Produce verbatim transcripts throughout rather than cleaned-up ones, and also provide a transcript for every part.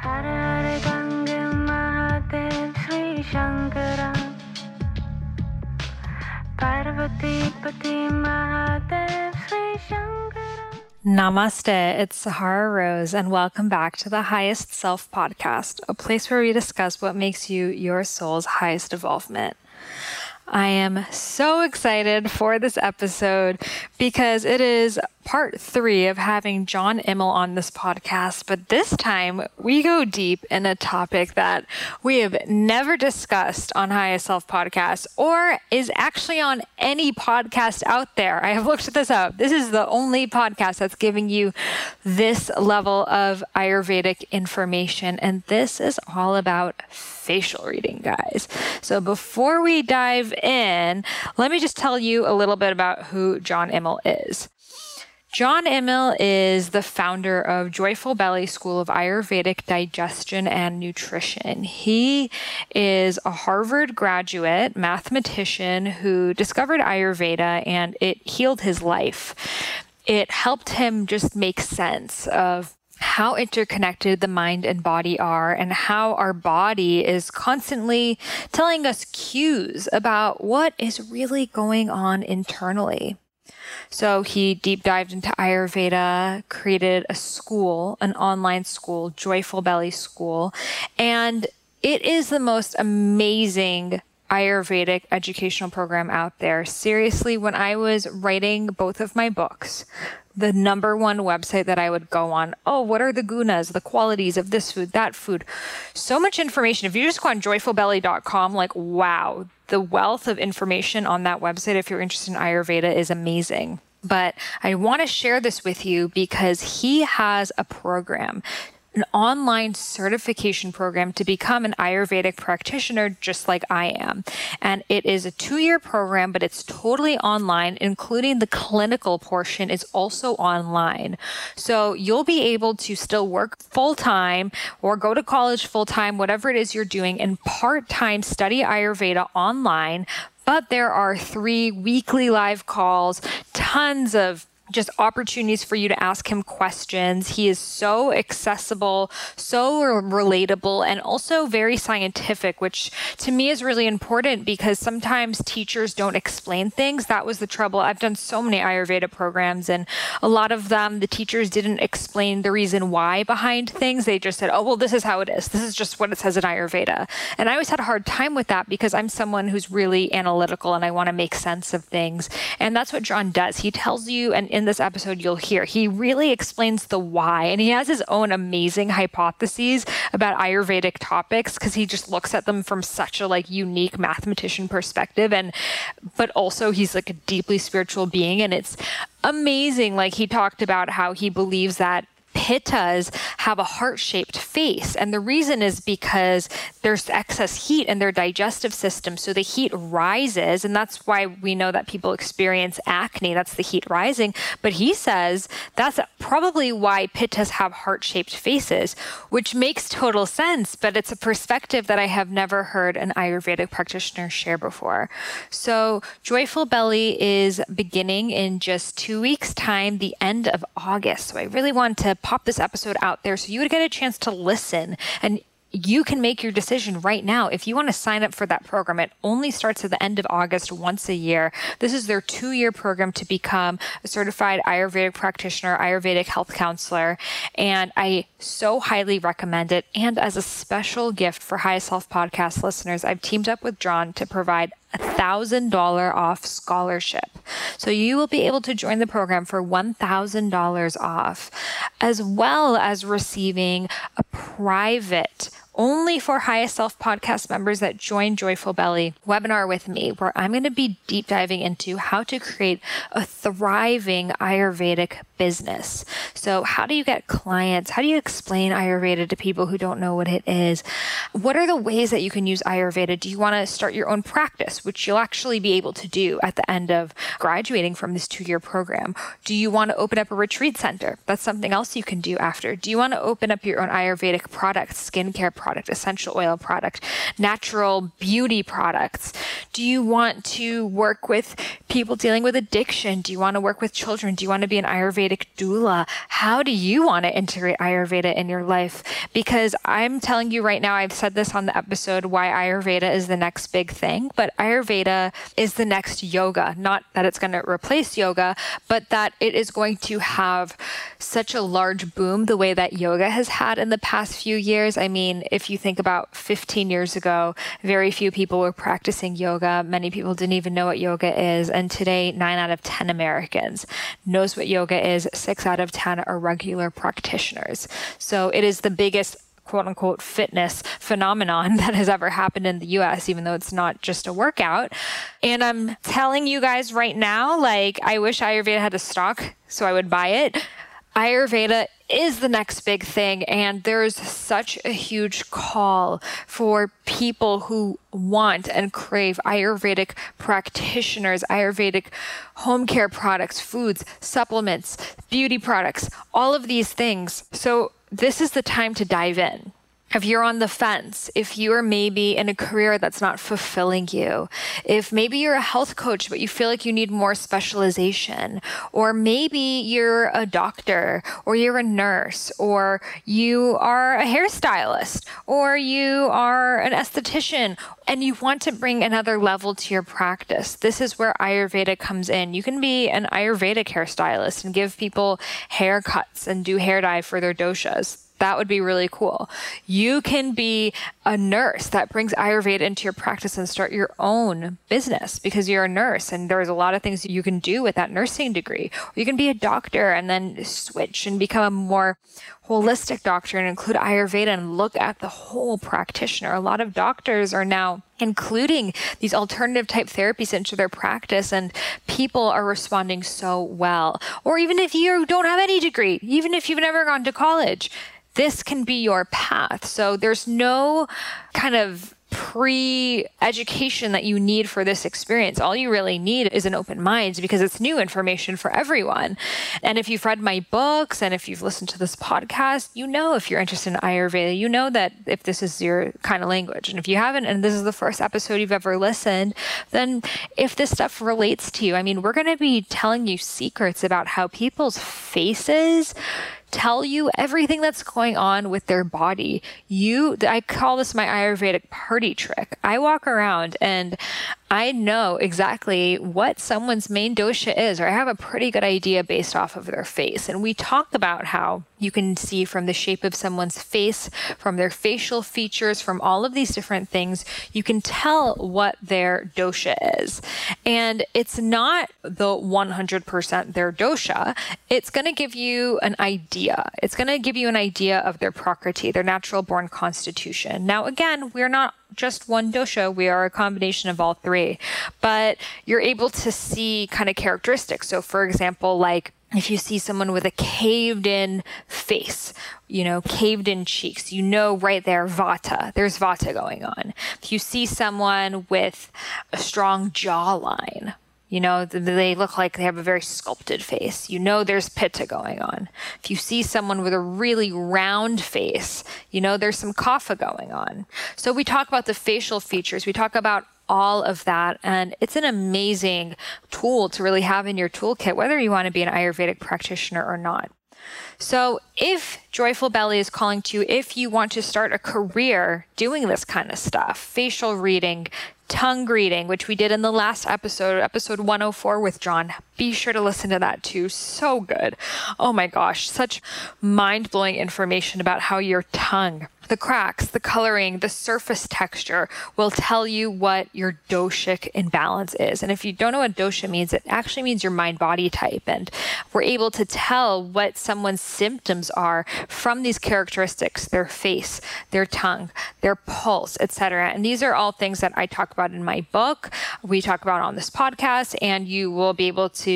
Hare Hare Gange Mahadev Sri Shankara Parvati Pati Mahadev Sri Shankara. Namaste, it's Sahara Rose, and welcome back to the Highest Self Podcast, a place where we discuss what makes you your soul's highest evolvement. I am so excited for this episode because it is part three of having John Immel on this podcast, but this time we go deep in a topic that we have never discussed on Highest Self Podcast or is actually on any podcast out there. I have looked this up. This is the only podcast that's giving you this level of Ayurvedic information, and this is all about facial reading, guys. So before we dive in, let me just tell you a little bit about who John Immel is. John Immel is the founder of Joyful Belly School of Ayurvedic Digestion and Nutrition. He is a Harvard graduate mathematician who discovered Ayurveda, and it healed his life. It helped him just make sense of how interconnected the mind and body are, and how our body is constantly telling us cues about what is really going on internally. So he deep dived into Ayurveda, created a school, an online school, Joyful Belly School, and it is the most amazing Ayurvedic educational program out there. Seriously, when I was writing both of my books, the number one website that I would go on, oh, what are the gunas, the qualities of this food, that food? So much information. If you just go on joyful belly dot com, like, wow, the wealth of information on that website, if you're interested in Ayurveda, is amazing. But I want to share this with you because he has a program, an online certification program to become an Ayurvedic practitioner just like I am. And it is a two-year program, but it's totally online, including the clinical portion is also online. So you'll be able to still work full-time or go to college full-time, whatever it is you're doing, and part-time study Ayurveda online. But there are three weekly live calls, tons of just opportunities for you to ask him questions. He is so accessible, so relatable, and also very scientific, which to me is really important because sometimes teachers don't explain things. That was the trouble. I've done so many Ayurveda programs, and a lot of them, the teachers didn't explain the reason why behind things. They just said, oh, well, this is how it is. This is just what it says in Ayurveda. And I always had a hard time with that because I'm someone who's really analytical and I want to make sense of things. And that's what John does. He tells you, and in this episode you'll hear, he really explains the why, and he has his own amazing hypotheses about Ayurvedic topics because he just looks at them from such a like unique mathematician perspective, and but also he's like a deeply spiritual being, and it's amazing. Like he talked about how he believes that pittas have a heart-shaped face. And the reason is because there's excess heat in their digestive system. So the heat rises, and that's why we know that people experience acne. That's the heat rising. But he says that's probably why pittas have heart-shaped faces, which makes total sense. But it's a perspective that I have never heard an Ayurvedic practitioner share before. So Joyful Belly is beginning in just two weeks' time, the end of August. So I really want to pop this episode out there so you would get a chance to listen, and you can make your decision right now. If you want to sign up for that program, it only starts at the end of August once a year. This is their two-year program to become a certified Ayurvedic practitioner, Ayurvedic health counselor, and I so highly recommend it. And as a special gift for Highest Self Podcast listeners, I've teamed up with John to provide a one thousand dollars off scholarship. So you will be able to join the program for one thousand dollars off, as well as receiving a private, only for Highest Self Podcast members that join Joyful Belly webinar with me, where I'm going to be deep diving into how to create a thriving Ayurvedic business. So how do you get clients? How do you explain Ayurveda to people who don't know what it is? What are the ways that you can use Ayurveda? Do you want to start your own practice, which you'll actually be able to do at the end of graduating from this two-year program? Do you want to open up a retreat center? That's something else you can do after. Do you want to open up your own Ayurvedic products, skincare product, essential oil product, natural beauty products? Do you want to work with people dealing with addiction? Do you want to work with children? Do you want to be an Ayurvedic doula? How do you want to integrate Ayurveda in your life? Because I'm telling you right now, I've said this on the episode, why Ayurveda is the next big thing, but Ayurveda is the next yoga. Not that it's going to replace yoga, but that it is going to have such a large boom the way that yoga has had in the past few years. I mean, if you think about fifteen years ago, very few people were practicing yoga. Many people didn't even know what yoga is. And today, nine out of ten Americans knows what yoga is. Six out of ten are regular practitioners. So it is the biggest quote unquote fitness phenomenon that has ever happened in the U S, even though it's not just a workout. And I'm telling you guys right now, like, I wish Ayurveda had a stock so I would buy it. Ayurveda is the next big thing, and there's such a huge call for people who want and crave Ayurvedic practitioners, Ayurvedic home care products, foods, supplements, beauty products, all of these things. So this is the time to dive in. If you're on the fence, if you are maybe in a career that's not fulfilling you, if maybe you're a health coach, but you feel like you need more specialization, or maybe you're a doctor, or you're a nurse, or you are a hairstylist, or you are an esthetician, and you want to bring another level to your practice, this is where Ayurveda comes in. You can be an Ayurvedic hairstylist and give people haircuts and do hair dye for their doshas. That would be really cool. You can be a nurse that brings Ayurveda into your practice and start your own business because you're a nurse and there's a lot of things you can do with that nursing degree. Or you can be a doctor and then switch and become a more holistic doctor and include Ayurveda and look at the whole practitioner. A lot of doctors are now including these alternative type therapies into their practice, and people are responding so well. Or even if you don't have any degree, even if you've never gone to college, this can be your path. So there's no kind of pre-education that you need for this experience. All you really need is an open mind because it's new information for everyone. And if you've read my books and if you've listened to this podcast, you know if you're interested in Ayurveda, you know that if this is your kind of language. And if you haven't, and this is the first episode you've ever listened, then if this stuff relates to you, I mean, we're going to be telling you secrets about how people's faces tell you everything that's going on with their body. You, I call this my Ayurvedic party trick. I walk around and I know exactly what someone's main dosha is, or I have a pretty good idea based off of their face. And we talk about how you can see from the shape of someone's face, from their facial features, from all of these different things, you can tell what their dosha is. And it's not the one hundred percent their dosha. It's going to give you an idea. It's going to give you an idea of their prakriti, their natural born constitution. Now, again, we're not just one dosha, we are a combination of all three, but you're able to see kind of characteristics. So for example, like if you see someone with a caved in face, you know, caved in cheeks, you know right there, vata, there's vata going on. If you see someone with a strong jawline, you know, they look like they have a very sculpted face. You know there's pitta going on. If you see someone with a really round face, you know there's some kapha going on. So we talk about the facial features. We talk about all of that. And it's an amazing tool to really have in your toolkit, whether you want to be an Ayurvedic practitioner or not. So if Joyful Belly is calling to you, if you want to start a career doing this kind of stuff, facial reading, tongue reading, which we did in the last episode, episode one oh four with John. Be sure to listen to that too. So good. Oh my gosh, such mind-blowing information about how your tongue, the cracks, the coloring, the surface texture will tell you what your doshic imbalance is. And if you don't know what dosha means, it actually means your mind-body type. And we're able to tell what someone's symptoms are from these characteristics, their face, their tongue, their pulse, et cetera. And these are all things that I talk about in my book, we talk about on this podcast, and you will be able to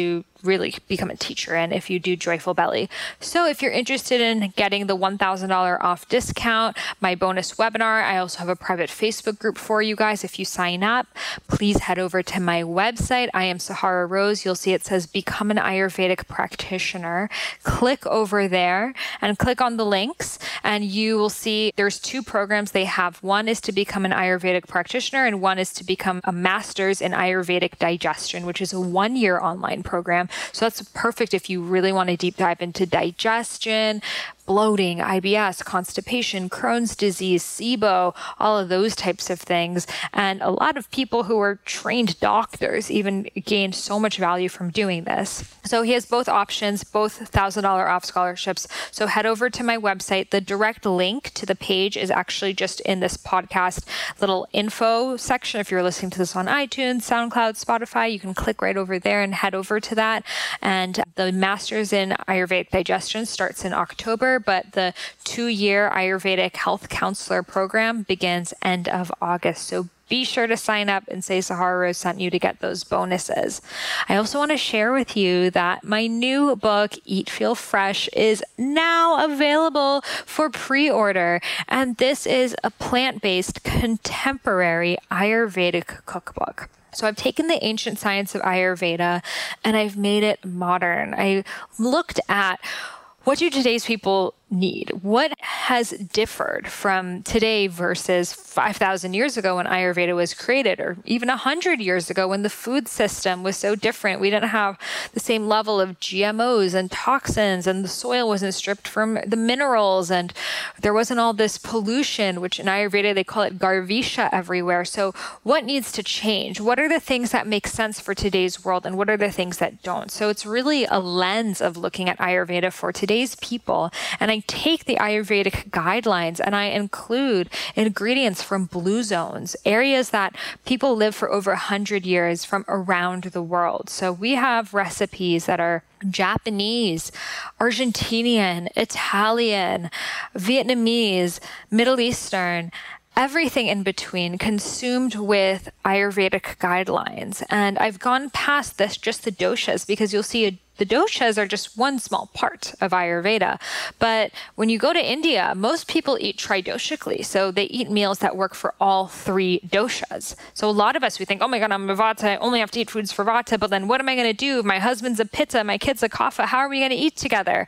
really become a teacher in if you do Joyful Belly. So if you're interested in getting the one thousand dollars off discount, my bonus webinar, I also have a private Facebook group for you guys. If you sign up, please head over to my website. I am Sahara Rose. You'll see it says Become an Ayurvedic Practitioner. Click over there and click on the links, and you will see there's two programs they have. One is to become an Ayurvedic practitioner, and one is to become a master's in Ayurvedic digestion, which is a one-year online program. So that's perfect if you really want to deep dive into digestion, bloating, I B S, constipation, Crohn's disease, SIBO, all of those types of things. And a lot of people who are trained doctors even gain so much value from doing this. So he has both options, both one thousand dollars off scholarships. So head over to my website. The direct link to the page is actually just in this podcast little info section. If you're listening to this on iTunes, SoundCloud, Spotify, you can click right over there and head over to that. And the Masters in Ayurvedic Digestion starts in October, but the two-year Ayurvedic Health Counselor program begins end of August. So be sure to sign up and say Sahara Rose sent you to get those bonuses. I also want to share with you that my new book, Eat, Feel Fresh, is now available for pre-order. And this is a plant-based contemporary Ayurvedic cookbook. So I've taken the ancient science of Ayurveda and I've made it modern. I looked at what do today's people need? What has differed from today versus five thousand years ago when Ayurveda was created, or even one hundred years ago when the food system was so different? We didn't have the same level of G M Os and toxins, and the soil wasn't stripped from the minerals, and there wasn't all this pollution, which in Ayurveda they call it garvisha everywhere. So what needs to change? What are the things that make sense for today's world, and what are the things that don't? So it's really a lens of looking at Ayurveda for today's people. And I take the Ayurvedic guidelines and I include ingredients from blue zones, areas that people live for over one hundred years from around the world. So we have recipes that are Japanese, Argentinian, Italian, Vietnamese, Middle Eastern, everything in between consumed with Ayurvedic guidelines. And I've gone past this, just the doshas, because you'll see a The doshas are just one small part of Ayurveda. But when you go to India, most people eat tridoshically. So they eat meals that work for all three doshas. So a lot of us, we think, oh my God, I'm a Vata. I only have to eat foods for Vata. But then what am I going to do? My husband's a Pitta, my kid's a Kapha. How are we going to eat together?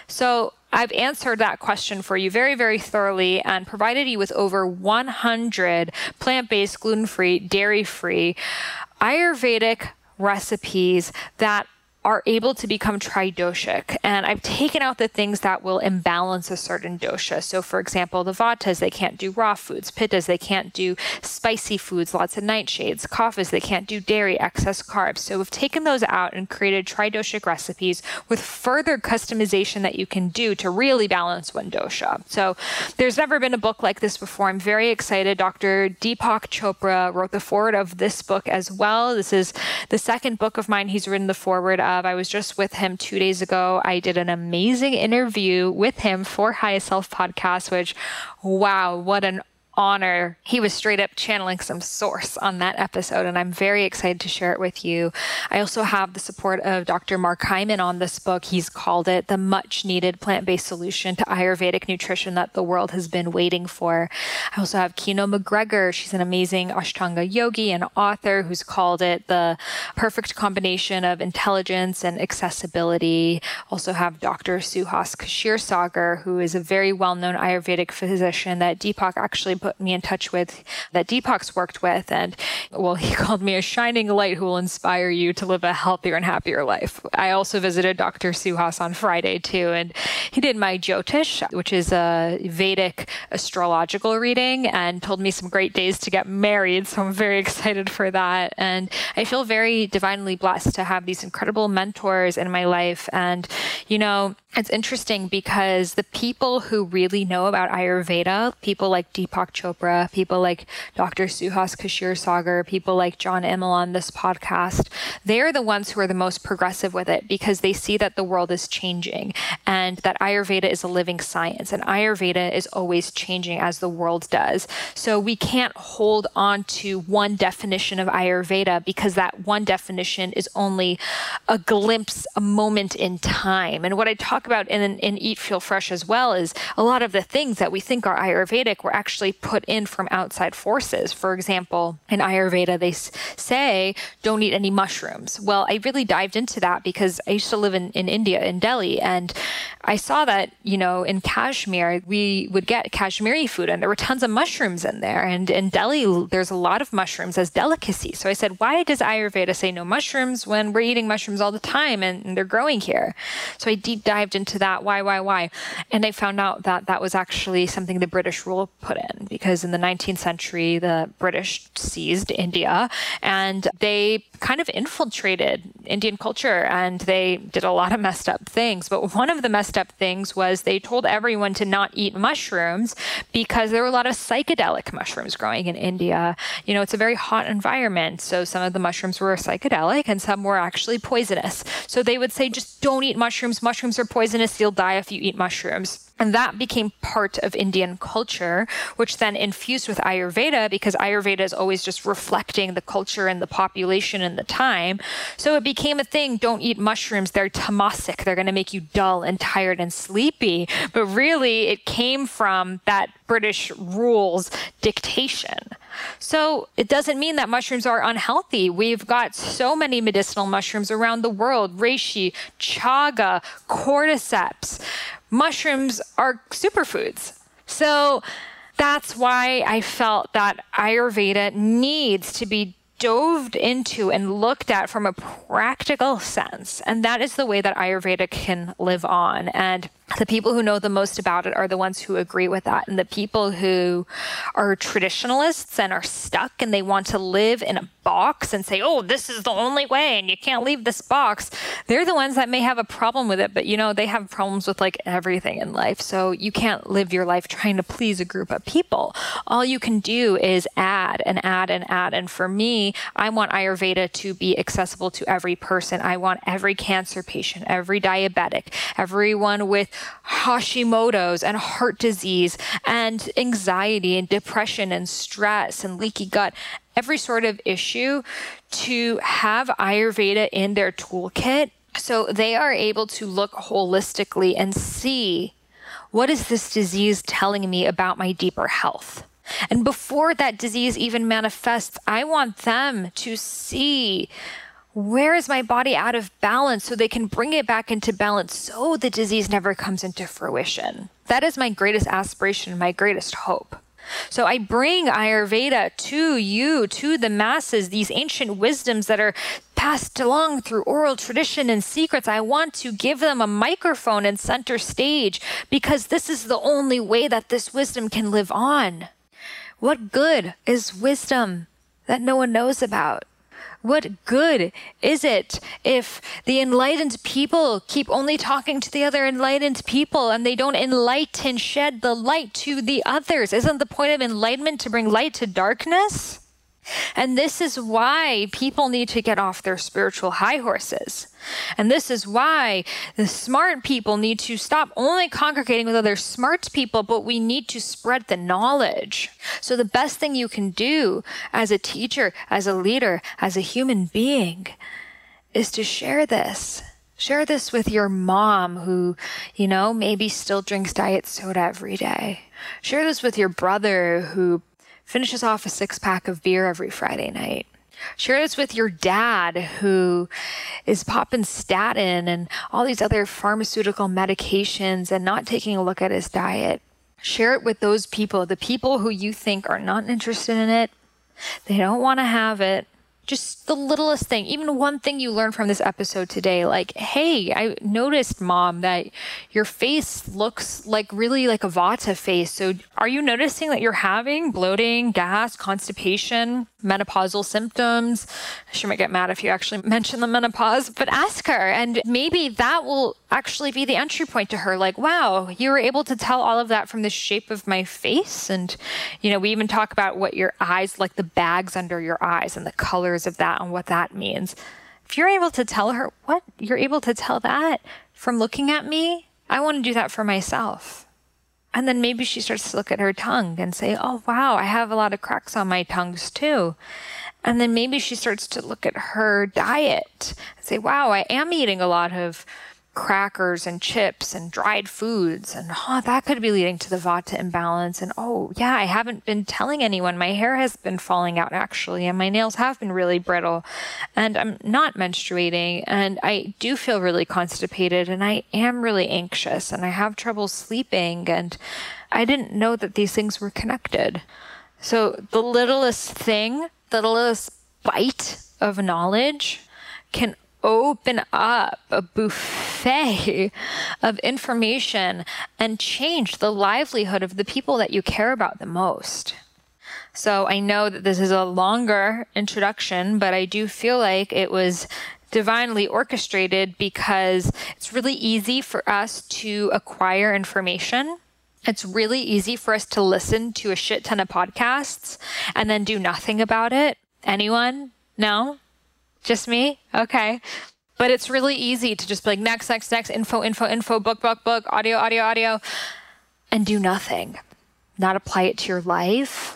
So I've answered that question for you very, very thoroughly and provided you with over one hundred plant-based, gluten-free, dairy-free Ayurvedic recipes that are able to become tridoshic. And I've taken out the things that will imbalance a certain dosha. So for example, the Vatas, they can't do raw foods. Pittas, they can't do spicy foods, lots of nightshades. Kaphas, they can't do dairy, excess carbs. So we've taken those out and created tridoshic recipes with further customization that you can do to really balance one dosha. So there's never been a book like this before. I'm very excited. Doctor Deepak Chopra wrote the foreword of this book as well. This is the second book of mine he's written the foreword of. I was just with him two days ago. I did an amazing interview with him for Highest Self Podcast, which, wow, what an honor. He was straight up channeling some source on that episode, and I'm very excited to share it with you. I also have the support of Doctor Mark Hyman on this book. He's called it the much needed plant-based solution to Ayurvedic nutrition that the world has been waiting for. I also have Kino McGregor. She's an amazing Ashtanga yogi and author who's called it the perfect combination of intelligence and accessibility. Also have Doctor Suhas Kshirsagar, who is a very well-known Ayurvedic physician that Deepak actually put me in touch with, that Deepak's worked with. And well, he called me a shining light who will inspire you to live a healthier and happier life. I also visited Doctor Suhas on Friday too, and he did my Jyotish, which is a Vedic astrological reading, and told me some great days to get married. So I'm very excited for that. And I feel very divinely blessed to have these incredible mentors in my life. And, you know, it's interesting because the people who really know about Ayurveda, people like Deepak Deepak Chopra, people like Doctor Suhas Kashir-Sagar, people like John Immel on this podcast. They're the ones who are the most progressive with it because they see that the world is changing and that Ayurveda is a living science, and Ayurveda is always changing as the world does. So we can't hold on to one definition of Ayurveda because that one definition is only a glimpse, a moment in time. And what I talk about in, in Eat, Feel Fresh as well is a lot of the things that we think are Ayurvedic were actually put in from outside forces. For example, in Ayurveda, they s- say, don't eat any mushrooms. Well, I really dived into that because I used to live in, in India, in Delhi, and I saw that, you know, in Kashmir, we would get Kashmiri food and there were tons of mushrooms in there. And in Delhi, there's a lot of mushrooms as delicacy. So I said, why does Ayurveda say no mushrooms when we're eating mushrooms all the time and, and they're growing here? So I deep dived into that. Why, why, why? And I found out that that was actually something the British rule put in, because in the nineteenth century, the British seized India and they kind of infiltrated Indian culture and they did a lot of messed up things. But one of the messed up things was they told everyone to not eat mushrooms because there were a lot of psychedelic mushrooms growing in India. You know, it's a very hot environment. So some of the mushrooms were psychedelic and some were actually poisonous. So they would say, just don't eat mushrooms. Mushrooms are poisonous. You'll die if you eat mushrooms. And that became part of Indian culture, which then infused with Ayurveda because Ayurveda is always just reflecting the culture and the population and the time. So it became a thing. Don't eat mushrooms. They're tamasic. They're going to make you dull and tired and sleepy. But really, it came from that British rules dictation. So it doesn't mean that mushrooms are unhealthy. We've got so many medicinal mushrooms around the world: reishi, chaga, cordyceps. Mushrooms are superfoods. So that's why I felt that Ayurveda needs to be dove into and looked at from a practical sense. And that is the way that Ayurveda can live on. And the people who know the most about it are the ones who agree with that. And the people who are traditionalists and are stuck and they want to live in a box and say, oh, this is the only way and you can't leave this box, they're the ones that may have a problem with it. But, you know, they have problems with like everything in life. So you can't live your life trying to please a group of people. All you can do is add and add and add. And for me, I want Ayurveda to be accessible to every person. I want every cancer patient, every diabetic, everyone with Hashimoto's and heart disease and anxiety and depression and stress and leaky gut, every sort of issue, to have Ayurveda in their toolkit so they are able to look holistically and see, what is this disease telling me about my deeper health? And before that disease even manifests, I want them to see, where is my body out of balance, so they can bring it back into balance so the disease never comes into fruition. That is my greatest aspiration, my greatest hope. So I bring Ayurveda to you, to the masses, these ancient wisdoms that are passed along through oral tradition and secrets. I want to give them a microphone and center stage because this is the only way that this wisdom can live on. What good is wisdom that no one knows about? What good is it if the enlightened people keep only talking to the other enlightened people and they don't enlighten, shed the light to the others? Isn't the point of enlightenment to bring light to darkness? And this is why people need to get off their spiritual high horses. And this is why the smart people need to stop only congregating with other smart people, but we need to spread the knowledge. So the best thing you can do as a teacher, as a leader, as a human being is to share this. Share this with your mom who, you know, maybe still drinks diet soda every day. Share this with your brother who finishes off a six-pack of beer every Friday night. Share this with your dad who is popping statin and all these other pharmaceutical medications and not taking a look at his diet. Share it with those people, the people who you think are not interested in it. They don't want to have it. Just the littlest thing, even one thing you learned from this episode today, like, hey, I noticed, Mom, that your face looks like really like a Vata face. So Are you noticing that you're having bloating, gas, constipation, menopausal symptoms? She might get mad if you actually mention the menopause, but ask her. And maybe that will actually be the entry point to her. Like, wow, you were able to tell all of that from the shape of my face. And, you know, we even talk about what your eyes, like the bags under your eyes and the colors of that and what that means. If you're able to tell her, what? You're able to tell that from looking at me? I want to do that for myself. And then maybe she starts to look at her tongue and say, oh, wow, I have a lot of cracks on my tongues too. And then maybe she starts to look at her diet and say, wow, I am eating a lot of crackers and chips and dried foods. And oh, that could be leading to the Vata imbalance. And oh, yeah, I haven't been telling anyone. My hair has been falling out actually, and my nails have been really brittle. And I'm not menstruating. And I do feel really constipated. And I am really anxious. And I have trouble sleeping. And I didn't know that these things were connected. So the littlest thing, the littlest bite of knowledge can open up a buffet of information and change the livelihood of the people that you care about the most. So I know that this is a longer introduction, but I do feel like it was divinely orchestrated because it's really easy for us to acquire information. It's really easy for us to listen to a shit ton of podcasts and then do nothing about it. Anyone? No? Just me? Okay. But it's really easy to just be like, next, next, next, info, info, info, book, book, book, audio, audio, audio, and do nothing. Not apply it to your life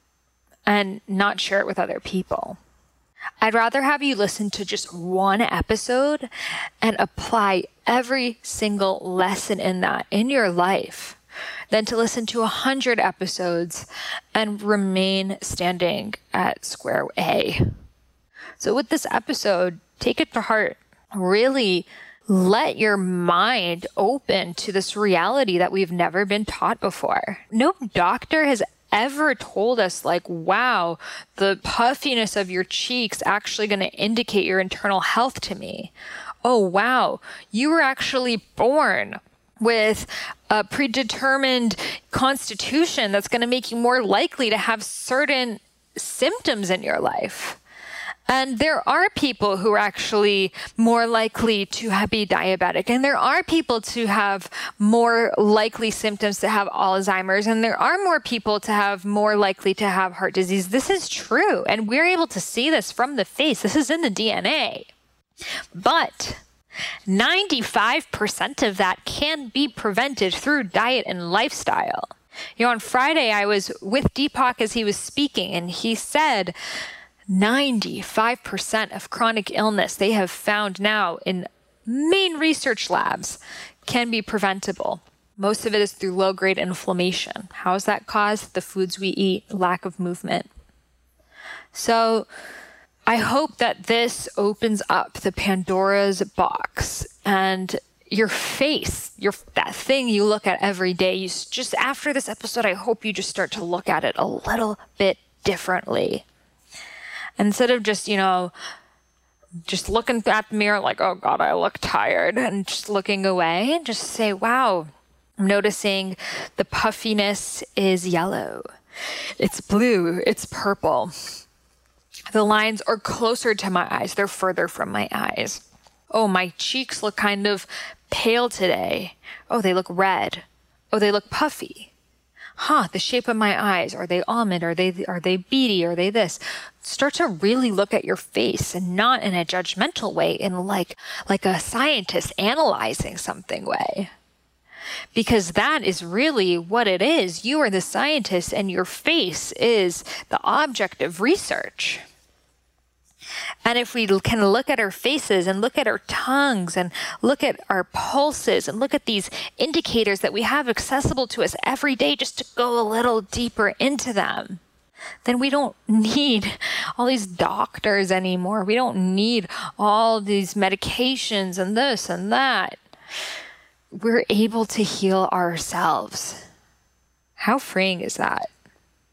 and not share it with other people. I'd rather have you listen to just one episode and apply every single lesson in that in your life than to listen to a hundred episodes and remain standing at square A. So with this episode, take it to heart. Really let your mind open to this reality that we've never been taught before. No doctor has ever told us like, wow, the puffiness of your cheeks actually going to indicate your internal health to me. Oh, wow, you were actually born with a predetermined constitution that's going to make you more likely to have certain symptoms in your life. And there are people who are actually more likely to have, be diabetic. And there are people to have more likely symptoms to have Alzheimer's. And there are more people to have more likely to have heart disease. This is true. And we're able to see this from the face. This is in the D N A. But ninety-five percent of that can be prevented through diet and lifestyle. You know, on Friday, I was with Deepak as he was speaking, and he said ninety-five percent of chronic illness they have found now in main research labs can be preventable. Most of it is through low-grade inflammation. How is that caused? The foods we eat, lack of movement. So I hope that this opens up the Pandora's box and your face, your that thing you look at every day. You just after this episode, I hope you just start to look at it a little bit differently. Instead of just, you know, just looking at the mirror like, oh God, I look tired, and just looking away, and just say, wow, I'm noticing the puffiness is yellow. It's blue. It's purple. The lines are closer to my eyes. They're further from my eyes. Oh, my cheeks look kind of pale today. Oh, they look red. Oh, they look puffy. Huh, the shape of my eyes. Are they almond? Are they are they beady? Are they this? Start to really look at your face, and not in a judgmental way, in like like a scientist analyzing something way. Because that is really what it is. You are the scientist, and your face is the object of research. And if we can look at our faces and look at our tongues and look at our pulses and look at these indicators that we have accessible to us every day, just to go a little deeper into them, then we don't need all these doctors anymore. We don't need all these medications and this and that. We're able to heal ourselves. How freeing is that?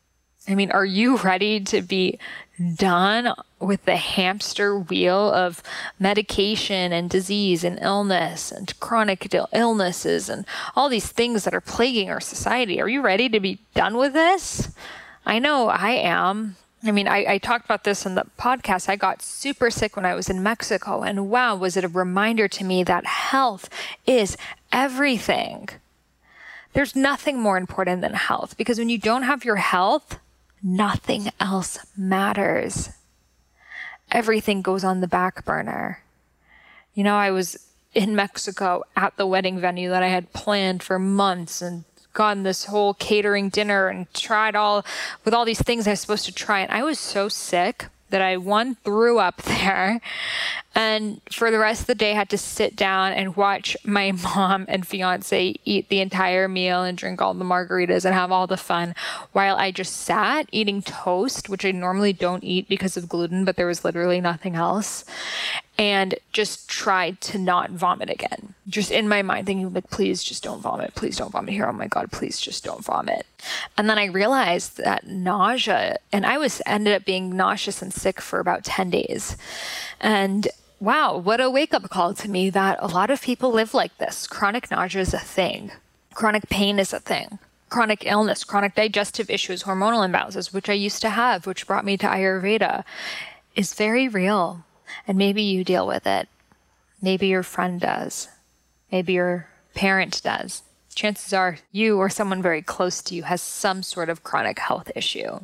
I mean, are you ready to be done with the hamster wheel of medication and disease and illness and chronic illnesses and all these things that are plaguing our society? Are you ready to be done with this? I know I am. I mean, I, I talked about this in the podcast. I got super sick when I was in Mexico, and wow, was it a reminder to me that health is everything. There's nothing more important than health, because when you don't have your health, nothing else matters. Everything goes on the back burner. You know, I was in Mexico at the wedding venue that I had planned for months and gotten this whole catering dinner and tried all with all these things I was supposed to try. And I was so sick that I, one, threw up there, and for the rest of the day had to sit down and watch my mom and fiance eat the entire meal and drink all the margaritas and have all the fun while I just sat eating toast, which I normally don't eat because of gluten, but there was literally nothing else, and just tried to not vomit again. Just in my mind thinking, like, please just don't vomit. Please don't vomit here. Oh my God, please just don't vomit. And then I realized that nausea, and I was ended up being nauseous and sick for about ten days. And wow, what a wake-up call to me that a lot of people live like this. Chronic nausea is a thing. Chronic pain is a thing. Chronic illness, chronic digestive issues, hormonal imbalances, which I used to have, which brought me to Ayurveda, is very real. And maybe you deal with it. Maybe your friend does. Maybe your parent does. Chances are you or someone very close to you has some sort of chronic health issue.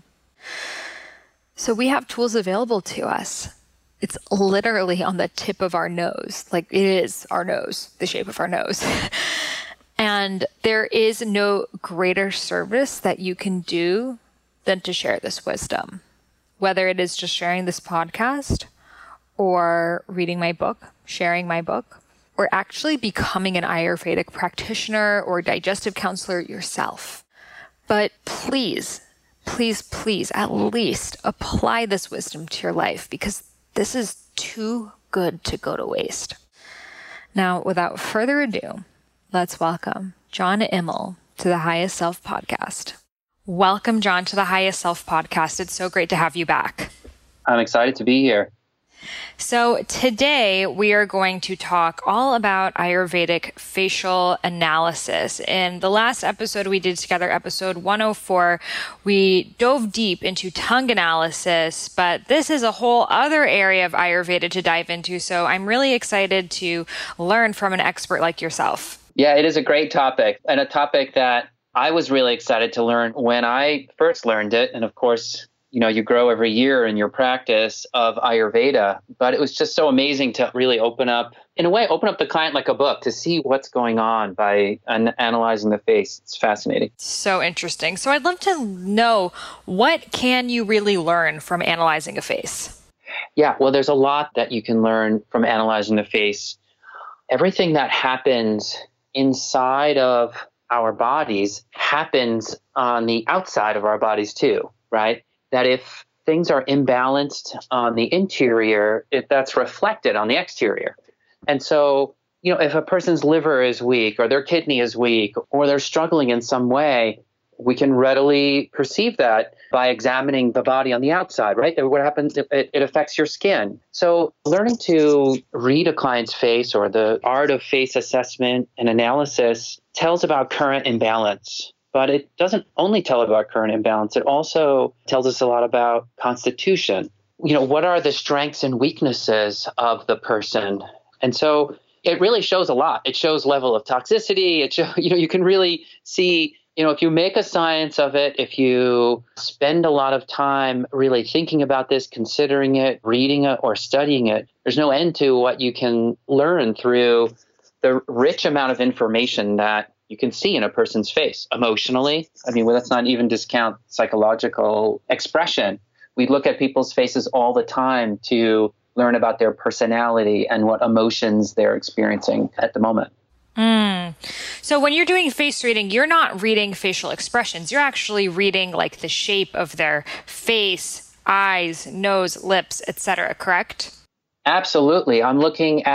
So we have tools available to us. It's literally on the tip of our nose. Like, it is our nose, the shape of our nose. And there is no greater service that you can do than to share this wisdom. Whether it is just sharing this podcast, or reading my book, sharing my book, or actually becoming an Ayurvedic practitioner or digestive counselor yourself. But please, please, please, at least apply this wisdom to your life, because this is too good to go to waste. Now, without further ado, let's welcome John Immel to the Highest Self Podcast. Welcome, John, to the Highest Self Podcast. It's so great to have you back. I'm excited to be here. So today we are going to talk all about Ayurvedic facial analysis. In the last episode we did together, episode one oh four, we dove deep into tongue analysis, but this is a whole other area of Ayurveda to dive into. So I'm really excited to learn from an expert like yourself. Yeah, it is a great topic, and a topic that I was really excited to learn when I first learned it. And of course, you know, you grow every year in your practice of Ayurveda, but it was just so amazing to really open up, in a way, open up the client like a book to see what's going on by an- analyzing the face. It's fascinating. So interesting. So I'd love to know, what can you really learn from analyzing a face? Yeah, well, there's a lot that you can learn from analyzing the face. Everything that happens inside of our bodies happens on the outside of our bodies too, right? That if things are imbalanced on the interior, if that's reflected on the exterior. And so, you know, if a person's liver is weak or their kidney is weak or they're struggling in some way, we can readily perceive that by examining the body on the outside, right? What happens, it, it affects your skin. So learning to read a client's face, or the art of face assessment and analysis, tells about current imbalance. But it doesn't only tell about current imbalance. It also tells us a lot about constitution. You know, what are the strengths and weaknesses of the person? And so it really shows a lot. It shows level of toxicity. It show, you know, you can really see, you know, if you make a science of it, if you spend a lot of time really thinking about this, considering it, reading it, or studying it, there's no end to what you can learn through the rich amount of information that you can see in a person's face emotionally. I mean, well, let's not even discount psychological expression. We look at people's faces all the time to learn about their personality and what emotions they're experiencing at the moment. Mm. So when you're doing face reading, you're not reading facial expressions. You're actually reading like the shape of their face, eyes, nose, lips, et cetera, correct? Absolutely. I'm looking at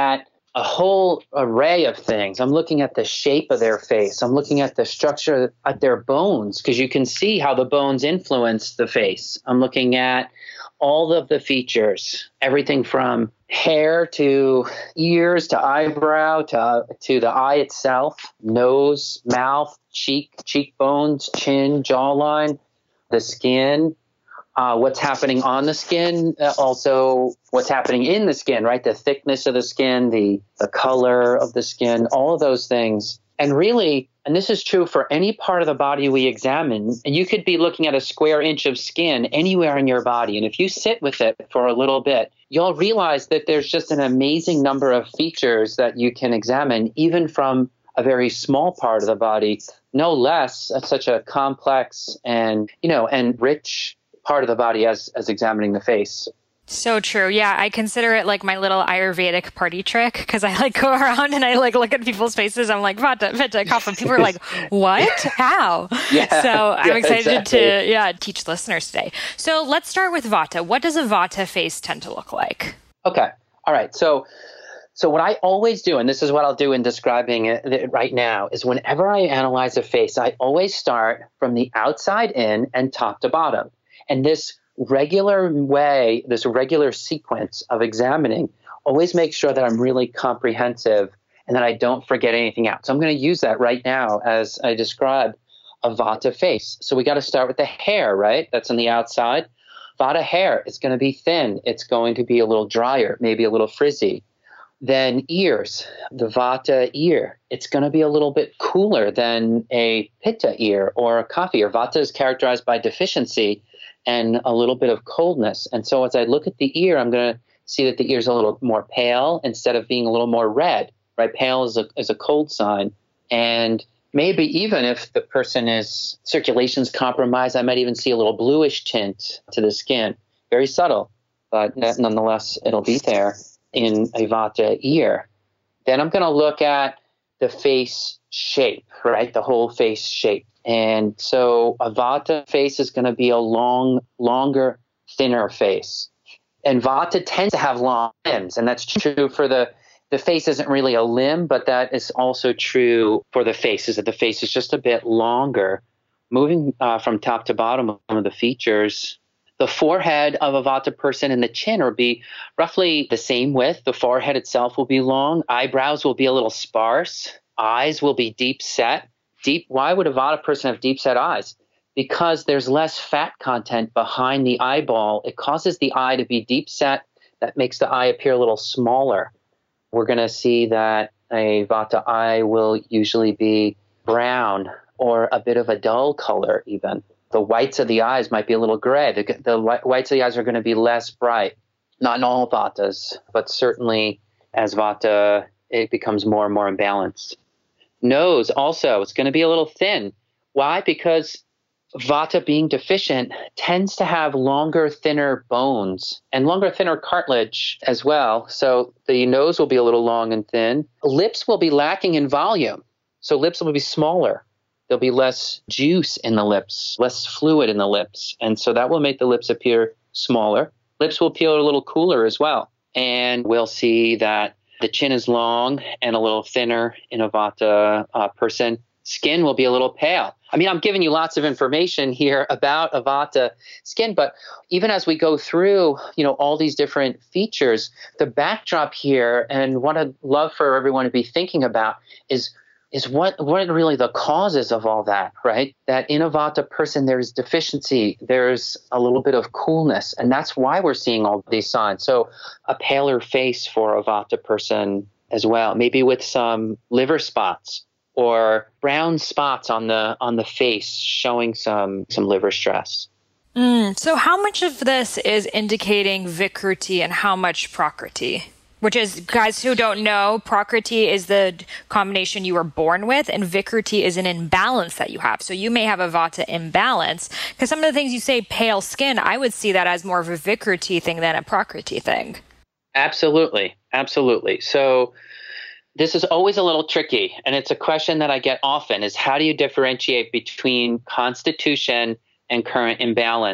a whole array of things. I'm looking at the shape of their face. I'm looking at the structure of their bones, because you can see how the bones influence the face. I'm looking at all of the features, everything from hair to ears to eyebrow to, to the eye itself, nose, mouth, cheek, cheekbones, chin, jawline, the skin. Uh, what's happening on the skin, uh, also what's happening in the skin, right? The thickness of the skin, the, the color of the skin, all of those things. And really, and this is true for any part of the body we examine, and you could be looking at a square inch of skin anywhere in your body. And if you sit with it for a little bit, you'll realize that there's just an amazing number of features that you can examine, even from a very small part of the body, no less uh, such a complex and, you know, and rich part of the body as as examining the face. So true. Yeah, I consider it like my little Ayurvedic party trick, because I like go around and I like look at people's faces. I'm like, Vata, Pitta, Kapha. People are like, what? How? Yeah, so I'm yeah, excited exactly. to yeah teach listeners today. So let's start with Vata. What does a Vata face tend to look like? Okay. All right. So so what I always do, and this is what I'll do in describing it right now, is whenever I analyze a face, I always start from the outside in and top to bottom. And this regular way, this regular sequence of examining always makes sure that I'm really comprehensive and that I don't forget anything out. So I'm going to use that right now as I describe a Vata face. So we got to start with the hair, right? That's on the outside. Vata hair, it's going to be thin. It's going to be a little drier, maybe a little frizzy. Then ears, the Vata ear, it's going to be a little bit cooler than a Pitta ear or a Kapha ear. Vata is characterized by deficiency and a little bit of coldness. And so as I look at the ear, I'm going to see that the ear is a little more pale instead of being a little more red, right? Pale is a, is a cold sign. And maybe even if the person is circulation's compromised, I might even see a little bluish tint to the skin. Very subtle, but nonetheless, it'll be there in a Vata ear. Then I'm going to look at the face shape, right? The whole face shape. And so a Vata face is going to be a long, longer, thinner face. And Vata tends to have long limbs, and that's true for the, the face isn't really a limb, but that is also true for the face, is that the face is just a bit longer. Moving uh, from top to bottom of some of the features, the forehead of a Vata person and the chin will be roughly the same width. The forehead itself will be long. Eyebrows will be a little sparse. Eyes will be deep set. Deep. Why would a Vata person have deep set eyes? Because there's less fat content behind the eyeball. It causes the eye to be deep set. That makes the eye appear a little smaller. We're going to see that a Vata eye will usually be brown or a bit of a dull color even. The whites of the eyes might be a little gray. The, the whites of the eyes are going to be less bright. Not in all Vatas, but certainly as Vata, it becomes more and more imbalanced. Nose also, it's going to be a little thin. Why? Because Vata being deficient tends to have longer, thinner bones and longer, thinner cartilage as well. So the nose will be a little long and thin. Lips will be lacking in volume. So lips will be smaller. There'll be less juice in the lips, less fluid in the lips. And so that will make the lips appear smaller. Lips will appear a little cooler as well. And we'll see that the chin is long and a little thinner in a Vata uh, person. Skin will be a little pale. I mean, I'm giving you lots of information here about a Vata skin, but even as we go through, you know, all these different features, the backdrop here and what I'd love for everyone to be thinking about is is what, what are really the causes of all that, right? That in a Vata person, there's deficiency, there's a little bit of coolness, and that's why we're seeing all these signs. So a paler face for a Vata person as well, maybe with some liver spots or brown spots on the on the face showing some, some liver stress. Mm, so how much of this is indicating Vikruti and how much Prakriti? Which is, guys who don't know, Prakriti is the combination you were born with, and Vikruti is an imbalance that you have. So you may have a Vata imbalance, because some of the things you say, pale skin, I would see that as more of a Vikruti thing than a Prakriti thing. Absolutely. Absolutely. So this is always a little tricky, and it's a question that I get often, is how do you differentiate between constitution and current imbalance?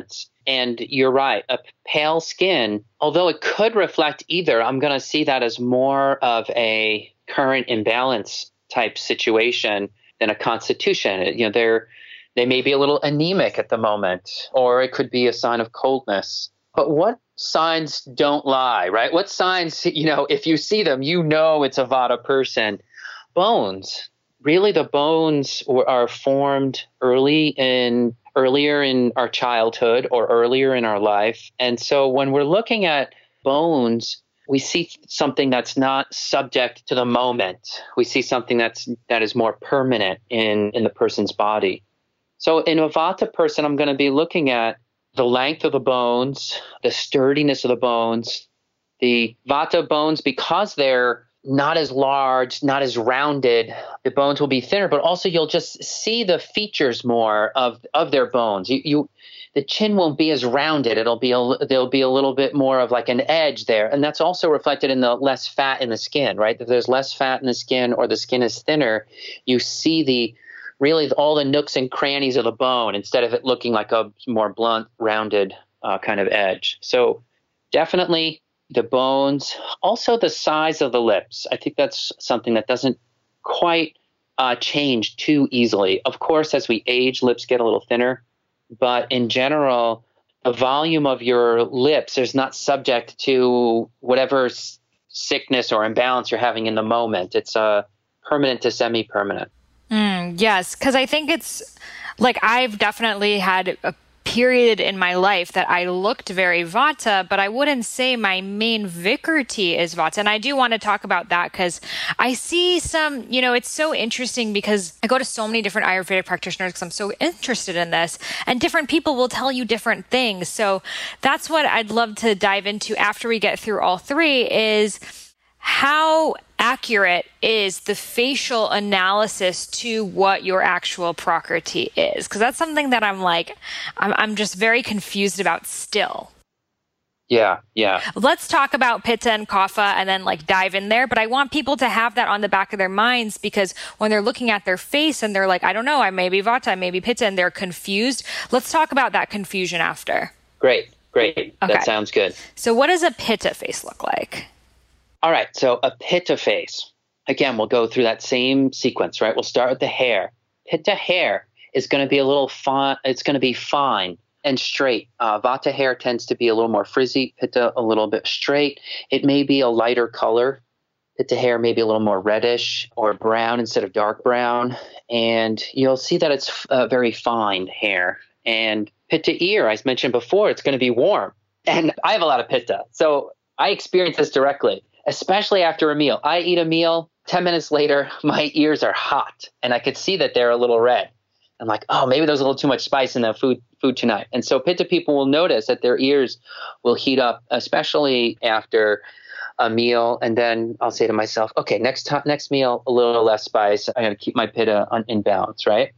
And you're right, a pale skin, although it could reflect either, I'm going to see that as more of a current imbalance type situation than a constitution. You know, they're they may be a little anemic at the moment, or it could be a sign of coldness. But what signs don't lie, right? What signs, you know, if you see them, you know it's a Vata person. Bones. Really, the bones are formed early in earlier in our childhood or earlier in our life. And so when we're looking at bones, we see something that's not subject to the moment. We see something that's that is more permanent in, in the person's body. So in a Vata person, I'm going to be looking at the length of the bones, the sturdiness of the bones. The Vata bones, because they're not as large, not as rounded, the bones will be thinner, but also you'll just see the features more of, of their bones. You, you, the chin won't be as rounded. It'll be a, there'll be a little bit more of like an edge there. And that's also reflected in the less fat in the skin, right? If there's less fat in the skin or the skin is thinner, you see the really all the nooks and crannies of the bone instead of it looking like a more blunt, rounded uh, kind of edge. So definitely the bones, also the size of the lips. I think that's something that doesn't quite uh, change too easily. Of course, as we age, lips get a little thinner, but in general, the volume of your lips is not subject to whatever s- sickness or imbalance you're having in the moment. It's uh, permanent to semi-permanent. Mm, yes, because I think it's like I've definitely had a period in my life that I looked very Vata, but I wouldn't say my main Vikriti is Vata. And I do want to talk about that because I see some, you know, it's so interesting because I go to so many different Ayurvedic practitioners because I'm so interested in this, and different people will tell you different things. So that's what I'd love to dive into after we get through all three is how accurate is the facial analysis to what your actual Prakriti is? Because that's something that I'm like, I'm, I'm just very confused about still. Yeah, yeah. Let's talk about Pitta and Kapha and then like dive in there. But I want people to have that on the back of their minds because when they're looking at their face and they're like, I don't know, I may be Vata, I may be Pitta, and they're confused. Let's talk about that confusion after. Great, great. Okay. That sounds good. So what does a Pitta face look like? All right, so a Pitta face. Again, we'll go through that same sequence, right? We'll start with the hair. Pitta hair is going to be a little fine. It's going to be fine and straight. Uh, Vata hair tends to be a little more frizzy. Pitta a little bit straight. It may be a lighter color. Pitta hair may be a little more reddish or brown instead of dark brown. And you'll see that it's uh, very fine hair. And Pitta ear, as mentioned before, it's going to be warm. And I have a lot of Pitta, so I experience this directly. Especially after a meal. I eat a meal, ten minutes later, my ears are hot, and I could see that they're a little red. I'm like, oh, maybe there's a little too much spice in the food food tonight. And so Pitta people will notice that their ears will heat up, especially after a meal. And then I'll say to myself, okay, next time, next meal, a little less spice. I'm going to keep my Pitta on, in balance, right?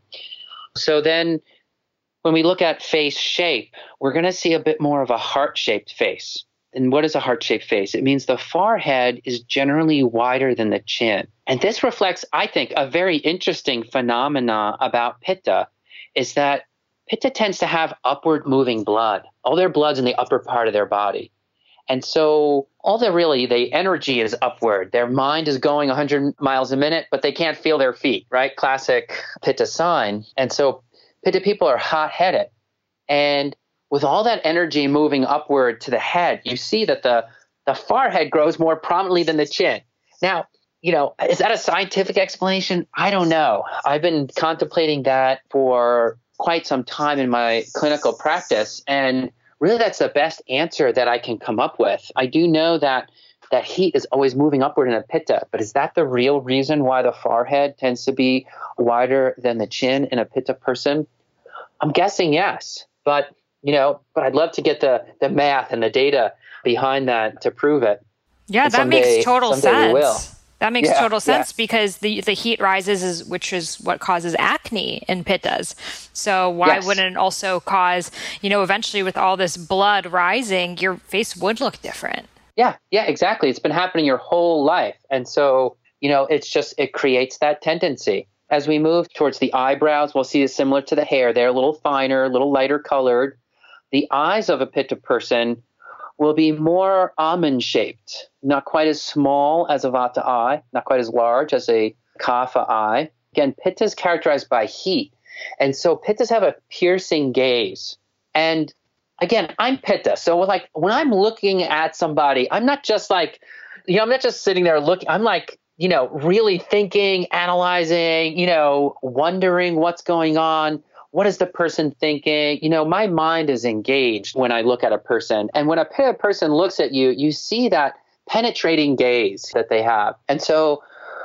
So then when we look at face shape, we're going to see a bit more of a heart-shaped face. And what is a heart-shaped face? It means the forehead is generally wider than the chin. And this reflects, I think, a very interesting phenomena about Pitta, is that Pitta tends to have upward moving blood. All their blood's in the upper part of their body. And so all the really, the energy is upward. Their mind is going one hundred miles a minute, but they can't feel their feet, right? Classic Pitta sign. And so Pitta people are hot-headed. And with all that energy moving upward to the head, you see that the, the forehead grows more prominently than the chin. Now, you know, is that a scientific explanation? I don't know. I've been contemplating that for quite some time in my clinical practice, and really that's the best answer that I can come up with. I do know that that heat is always moving upward in a Pitta, but is that the real reason why the forehead tends to be wider than the chin in a Pitta person? I'm guessing yes, but You know, but I'd love to get the, the math and the data behind that to prove it. Yeah, and that someday, makes total sense. We will. That makes yeah, total sense yeah. because the, the heat rises, is which is what causes acne in Pittas. So why yes. wouldn't it also cause, you know, eventually with all this blood rising, your face would look different? Yeah, yeah, exactly. It's been happening your whole life. And so, you know, it's just, it creates that tendency. As we move towards the eyebrows, we'll see it similar to the hair. They're a little finer, a little lighter colored. The eyes of a Pitta person will be more almond-shaped, not quite as small as a Vata eye, not quite as large as a Kapha eye. Again, Pitta is characterized by heat. And so Pittas have a piercing gaze. And again, I'm Pitta. So like when I'm looking at somebody, I'm not just like, you know, I'm not just sitting there looking. I'm like, you know, really thinking, analyzing, you know, wondering what's going on. What is the person thinking? You know, my mind is engaged when I look at a person. And when a Pitta person looks at you, you see that penetrating gaze that they have. And so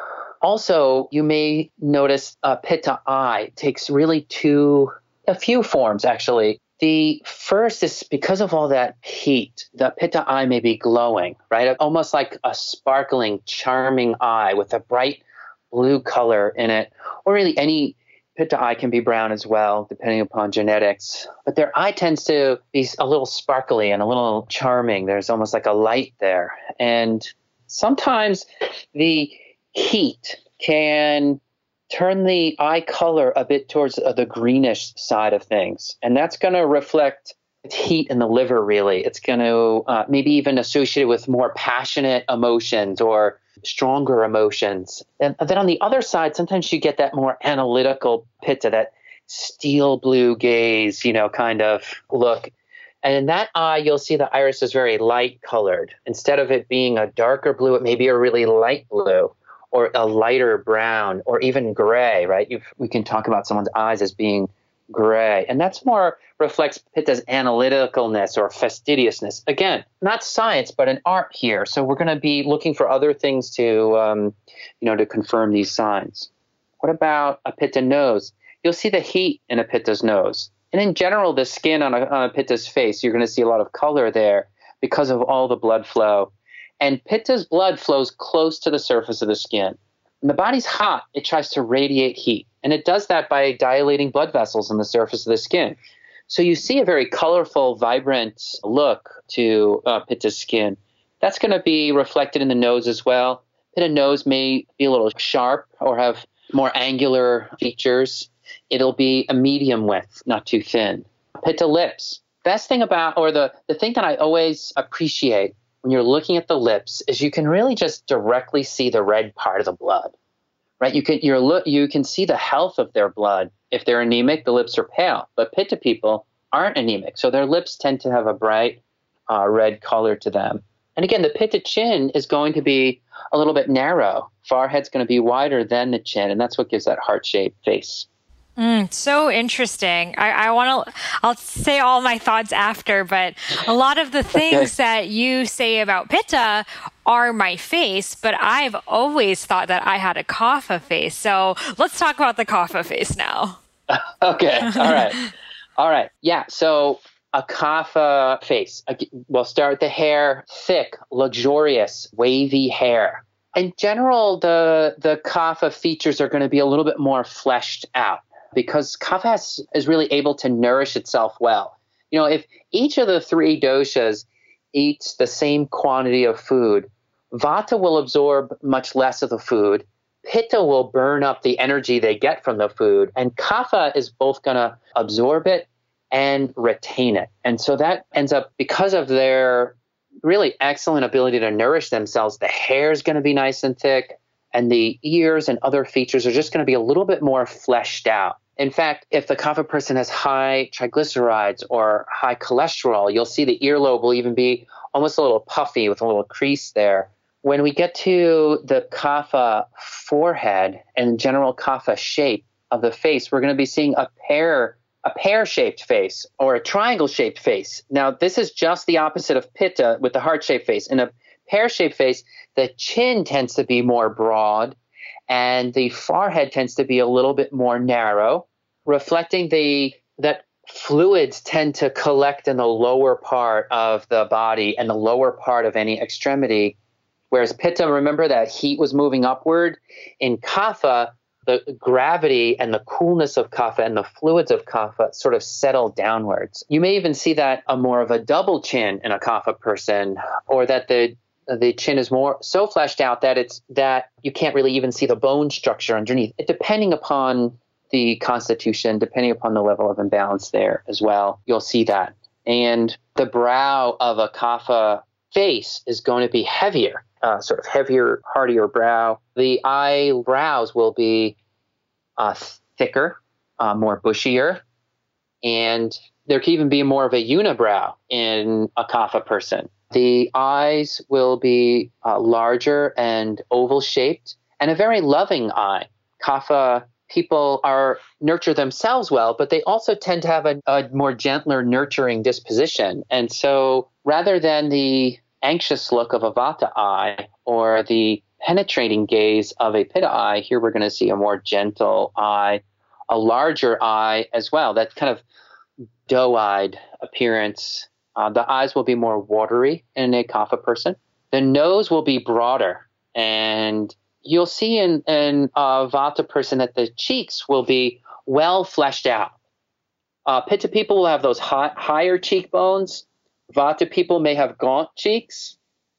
also, you may notice a Pitta eye takes really two, a few forms actually. The first is because of all that heat, the Pitta eye may be glowing, right? Almost like a sparkling, charming eye with a bright blue color in it. Or really any Pitta eye can be brown as well, depending upon genetics. But their eye tends to be a little sparkly and a little charming. There's almost like a light there. And sometimes the heat can turn the eye color a bit towards uh, the greenish side of things. And that's going to reflect heat in the liver, really. It's going to uh, maybe even associate it with more passionate emotions or stronger emotions. And then on the other side, sometimes you get that more analytical Pitta, that steel blue gaze, you know, kind of look. And in that eye, you'll see the iris is very light colored. Instead of it being a darker blue, it may be a really light blue, or a lighter brown, or even gray, right? You've, we can talk about someone's eyes as being gray. And that's more reflects Pitta's analyticalness or fastidiousness. Again, not science, but an art here. So we're going to be looking for other things to, um, you know, to confirm these signs. What about a Pitta nose? You'll see the heat in a Pitta's nose. And in general, the skin on a, on a Pitta's face, you're going to see a lot of color there because of all the blood flow. And Pitta's blood flows close to the surface of the skin. When the body's hot, it tries to radiate heat. And it does that by dilating blood vessels on the surface of the skin. So you see a very colorful, vibrant look to uh, Pitta's skin. That's going to be reflected in the nose as well. Pitta nose may be a little sharp or have more angular features. It'll be a medium width, not too thin. Pitta lips. Best thing about, or the, the thing that I always appreciate when you're looking at the lips is you can really just directly see the red part of the blood, right? You can you're look you can see the health of their blood. If they're anemic, the lips are pale, but Pitta people aren't anemic, so their lips tend to have a bright uh, red color to them. And again, the Pitta chin is going to be a little bit narrow. Forehead's going to be wider than the chin, and that's what gives that heart-shaped face. Mm, so interesting. I, I want to, I'll say all my thoughts after, but a lot of the things okay. that you say about Pitta are my face, but I've always thought that I had a Kapha face. So let's talk about the Kapha face now. Okay. All right. All right. Yeah. So a Kapha face. We'll start with the hair, thick, luxurious, wavy hair. In general, the, the Kapha features are going to be a little bit more fleshed out, because Kapha has, is really able to nourish itself well. You know, if each of the three doshas eats the same quantity of food, Vata will absorb much less of the food, Pitta will burn up the energy they get from the food, and Kapha is both going to absorb it and retain it. And so that ends up, because of their really excellent ability to nourish themselves, the hair is going to be nice and thick, and the ears and other features are just going to be a little bit more fleshed out. In fact, if the Kapha person has high triglycerides or high cholesterol, you'll see the earlobe will even be almost a little puffy with a little crease there. When we get to the Kapha forehead and general Kapha shape of the face, we're going to be seeing a pear, a pear-shaped face or a triangle-shaped face. Now, this is just the opposite of Pitta with the heart-shaped face. In a pear-shaped face, the chin tends to be more broad, and the forehead tends to be a little bit more narrow, reflecting the that fluids tend to collect in the lower part of the body and the lower part of any extremity. Whereas Pitta, remember that heat was moving upward. In Kapha, the gravity and the coolness of Kapha and the fluids of Kapha sort of settle downwards. You may even see that a more of a double chin in a Kapha person, or that the the chin is more so fleshed out that it's that you can't really even see the bone structure underneath. It, depending upon the constitution, depending upon the level of imbalance there as well, you'll see that. And the brow of a Kapha face is going to be heavier, uh, sort of heavier, hardier brow. The eyebrows will be uh, thicker, uh, more bushier, and there can even be more of a unibrow in a Kapha person. The eyes will be uh, larger and oval shaped, and a very loving eye. Kapha people are nurture themselves well, but they also tend to have a, a more gentler, nurturing disposition. And so rather than the anxious look of a Vata eye or the penetrating gaze of a Pitta eye, here we're going to see a more gentle eye, a larger eye as well. That kind of doe-eyed appearance. Uh, the eyes will be more watery in a Kapha person. The nose will be broader, and you'll see in, in a Vata person that the cheeks will be well fleshed out. Uh, Pitta people will have those high, higher cheekbones. Vata people may have gaunt cheeks,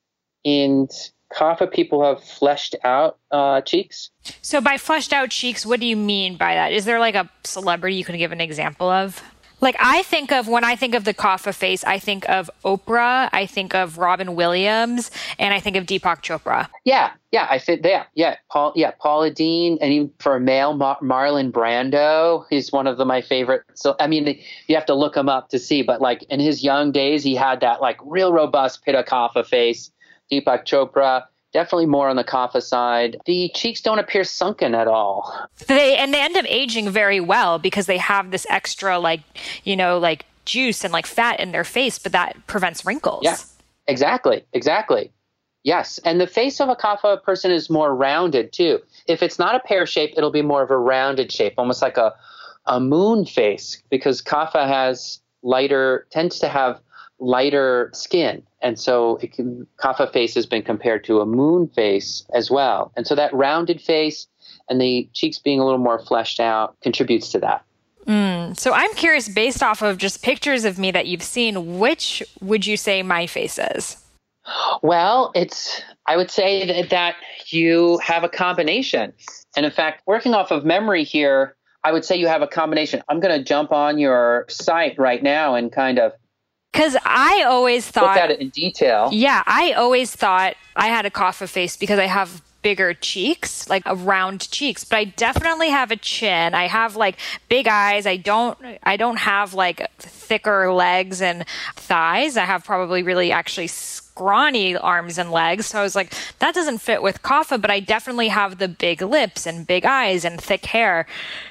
and Kapha people have fleshed out uh, cheeks. So by fleshed out cheeks, what do you mean by that? Is there like a celebrity you can give an example of? Like I think of, when I think of the Kapha face, I think of Oprah, I think of Robin Williams, and I think of Deepak Chopra. Yeah, yeah, I think yeah, yeah, Paul, yeah, Paula Deen, and even for a male, Mar- Marlon Brando, he's one of the, my favorite. So I mean, you have to look him up to see, but like in his young days, he had that like real robust Pitta Kapha face. Deepak Chopra, definitely more on the Kapha side. The cheeks don't appear sunken at all. They and they end up aging very well because they have this extra, like, you know, like juice and like fat in their face, but that prevents wrinkles. Yeah, exactly, exactly. Yes, and the face of a Kapha person is more rounded too. If it's not a pear shape, it'll be more of a rounded shape, almost like a a moon face, because Kapha has lighter, tends to have lighter skin. And so it can, Kapha face has been compared to a moon face as well. And so that rounded face and the cheeks being a little more fleshed out contributes to that. Mm. So I'm curious, based off of just pictures of me that you've seen, which would you say my face is? Well, it's, I would say that, that you have a combination. And in fact, working off of memory here, I would say you have a combination. I'm going to jump on your site right now and kind of Because I always thought... Look at it in detail. Yeah, I always thought I had a Kapha face because I have bigger cheeks, like a round cheeks. But I definitely have a chin. I have like big eyes. I don't I don't have like thicker legs and thighs. I have probably really actually scrawny arms and legs. So I was like, that doesn't fit with Kapha, but I definitely have the big lips and big eyes and thick hair.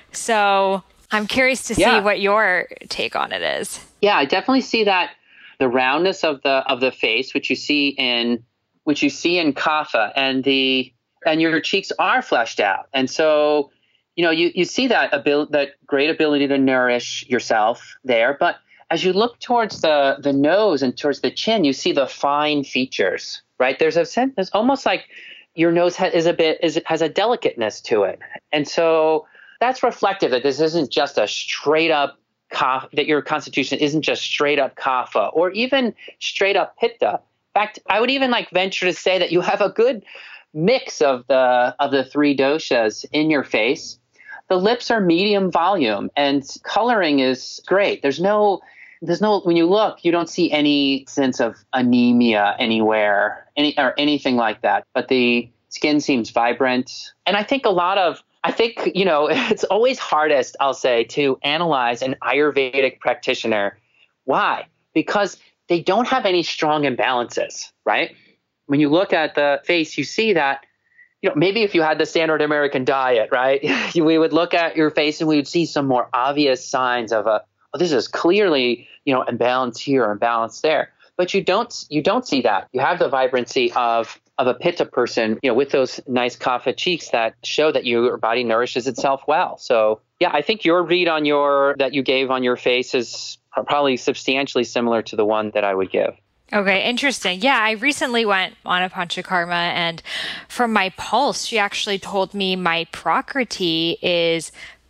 So I'm curious to see yeah. what your take on it is. Yeah, I definitely see that the roundness of the of the face, which you see in which you see in Kapha, and the and your cheeks are fleshed out, and so you know you, you see that abil- that great ability to nourish yourself there. But as you look towards the the nose and towards the chin, you see the fine features. Right? There's a sense. There's almost like your nose ha- is a bit is has a delicateness to it, and so that's reflective that this isn't just a straight up. Kapha, that your constitution isn't just straight up Kapha or even straight up Pitta. In fact, I would even like venture to say that you have a good mix of the of the three doshas in your face. The lips are medium volume and coloring is great. There's no there's no when you look, you don't see any sense of anemia anywhere, any or anything like that. But the skin seems vibrant. And I think a lot of I think, you know, it's always hardest, I'll say, to analyze an Ayurvedic practitioner. Why? Because they don't have any strong imbalances, right? When you look at the face, you see that, you know, maybe if you had the standard American diet, right, we would look at your face and we would see some more obvious signs of a, oh, this is clearly, you know, imbalance here, imbalance there. But you don't, you don't see that. You have the vibrancy of of a Pitta person, you know, with those nice Kapha cheeks that show that your body nourishes itself well. So, yeah, I think your read on your that you gave on your face is probably substantially similar to the one that I would give. Okay, interesting. Yeah, I recently went on a Panchakarma, and from my pulse, she actually told me my Prakriti is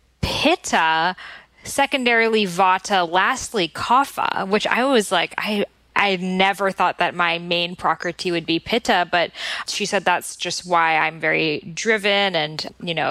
Pitta, secondarily Vata, lastly Kapha, which I was like, I I never thought that my main Prakriti would be Pitta, but she said that's just why I'm very driven and, you know,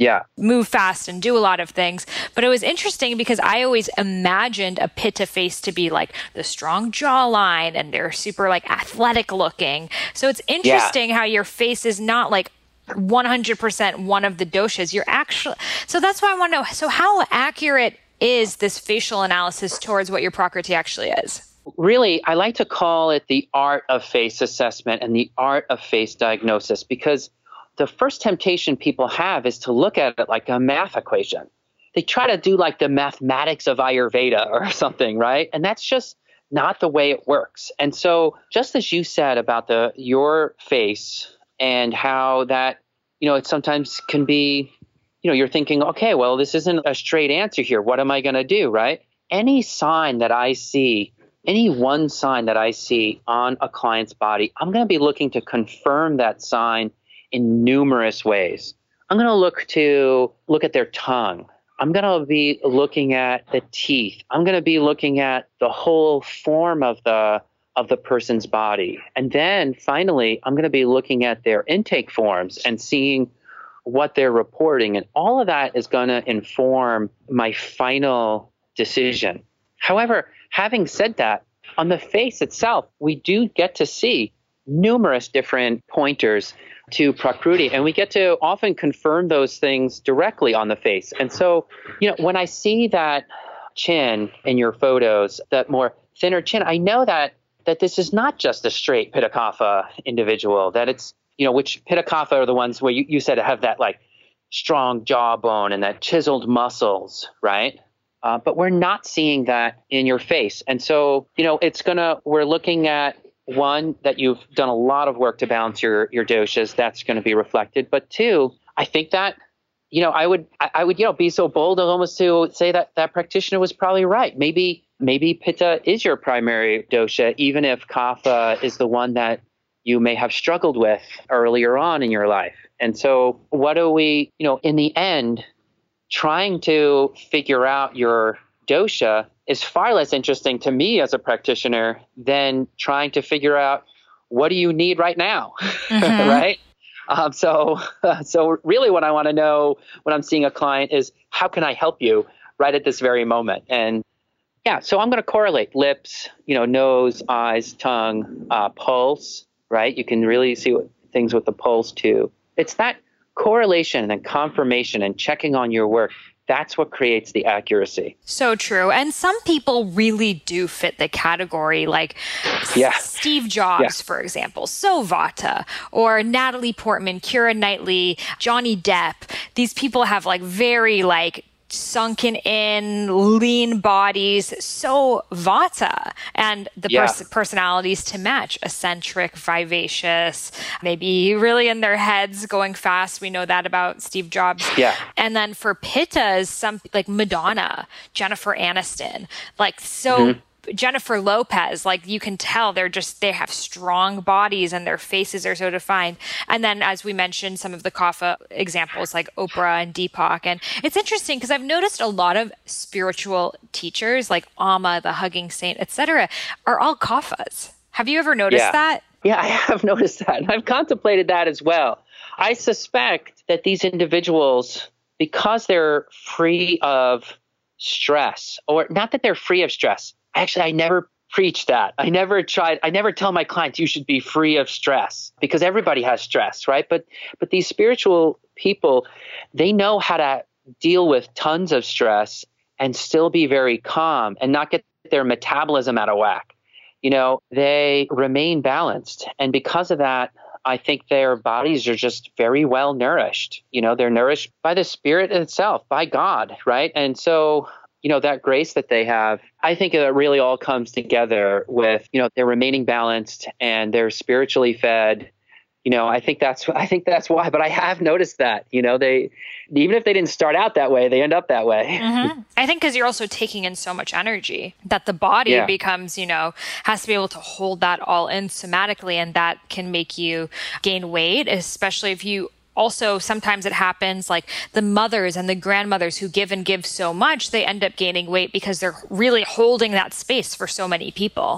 Yeah. move fast and do a lot of things. But it was interesting because I always imagined a Pitta face to be like the strong jawline and they're super like athletic looking. So it's interesting yeah. how your face is not like one hundred percent one of the doshas. You're actually, so that's why I want to know, so how accurate is this facial analysis towards what your Prakriti actually is? Really, I like to call it the art of face assessment and the art of face diagnosis, because the first temptation people have is to look at it like a math equation. They try to do like the mathematics of Ayurveda or something, right? And that's just not the way it works. And so just as you said about the your face and how that, you know, it sometimes can be, you know, you're thinking, okay, well, this isn't a straight answer here. What am I going to do, right? Any sign that I see, any one sign that I see on a client's body, I'm going to be looking to confirm that sign in numerous ways. I'm going to look to look at their tongue. I'm going to be looking at the teeth. I'm going to be looking at the whole form of the of the person's body. And then finally, I'm going to be looking at their intake forms and seeing what they're reporting. And all of that is going to inform my final decision. However, having said that, on the face itself, we do get to see numerous different pointers to Prakriti, and we get to often confirm those things directly on the face. And so, you know, when I see that chin in your photos, that more thinner chin, I know that that this is not just a straight Pitta Kapha individual, that it's, you know, which Pitta Kapha are the ones where you, you said have that like strong jawbone and that chiseled muscles, right? Uh, but we're not seeing that in your face. And so, you know, it's gonna, we're looking at one, that you've done a lot of work to balance your, your doshas. That's going to be reflected. But two, I think that, you know, I would, I, I would, you know, be so bold as almost to say that that practitioner was probably right. Maybe, maybe Pitta is your primary dosha, even if Kapha is the one that you may have struggled with earlier on in your life. And so what do we, you know, in the end, trying to figure out your dosha is far less interesting to me as a practitioner than trying to figure out what do you need right now, mm-hmm. right? Um, so, uh, so really what I want to know when I'm seeing a client is how can I help you right at this very moment? And yeah, so I'm going to correlate lips, you know, nose, eyes, tongue, uh, pulse, right? You can really see what, things with the pulse too. It's that correlation and confirmation and checking on your work. That's what creates the accuracy. So true. And some people really do fit the category, like yeah. Steve Jobs, yeah. for example, so Vata, or Natalie Portman, Keira Knightley, Johnny Depp. These people have like very like sunken in, lean bodies, so Vata, and the yeah. pers- personalities to match, eccentric, vivacious, maybe really in their heads going fast. We know that about Steve Jobs. Yeah. And then for Pittas, some like Madonna, Jennifer Aniston, like so mm-hmm. Jennifer Lopez, like you can tell they're just, they have strong bodies and their faces are so defined. And then as we mentioned, some of the Kapha examples like Oprah and Deepak. And it's interesting because I've noticed a lot of spiritual teachers like Amma, the Hugging Saint, et cetera, are all Kaphas. Have you ever noticed yeah. that? Yeah, I have noticed that. I've contemplated that as well. I suspect that these individuals, because they're free of stress, or not that they're free of stress, actually, I never preach that. I never tried, I never tell my clients you should be free of stress, because everybody has stress, right? But but these spiritual people, they know how to deal with tons of stress and still be very calm and not get their metabolism out of whack. You know, they remain balanced. And because of that, I think their bodies are just very well nourished. You know, they're nourished by the spirit itself, by God, right? And so, you know, that grace that they have, I think it really all comes together with, you know, they're remaining balanced and they're spiritually fed. You know, I think that's, I think that's why, but I have noticed that, you know, they, even if they didn't start out that way, they end up that way. Mm-hmm. I think because you're also taking in so much energy that the body yeah. becomes, you know, has to be able to hold that all in somatically. And that can make you gain weight, especially if you also, sometimes it happens like the mothers and the grandmothers who give and give so much, they end up gaining weight because they're really holding that space for so many people.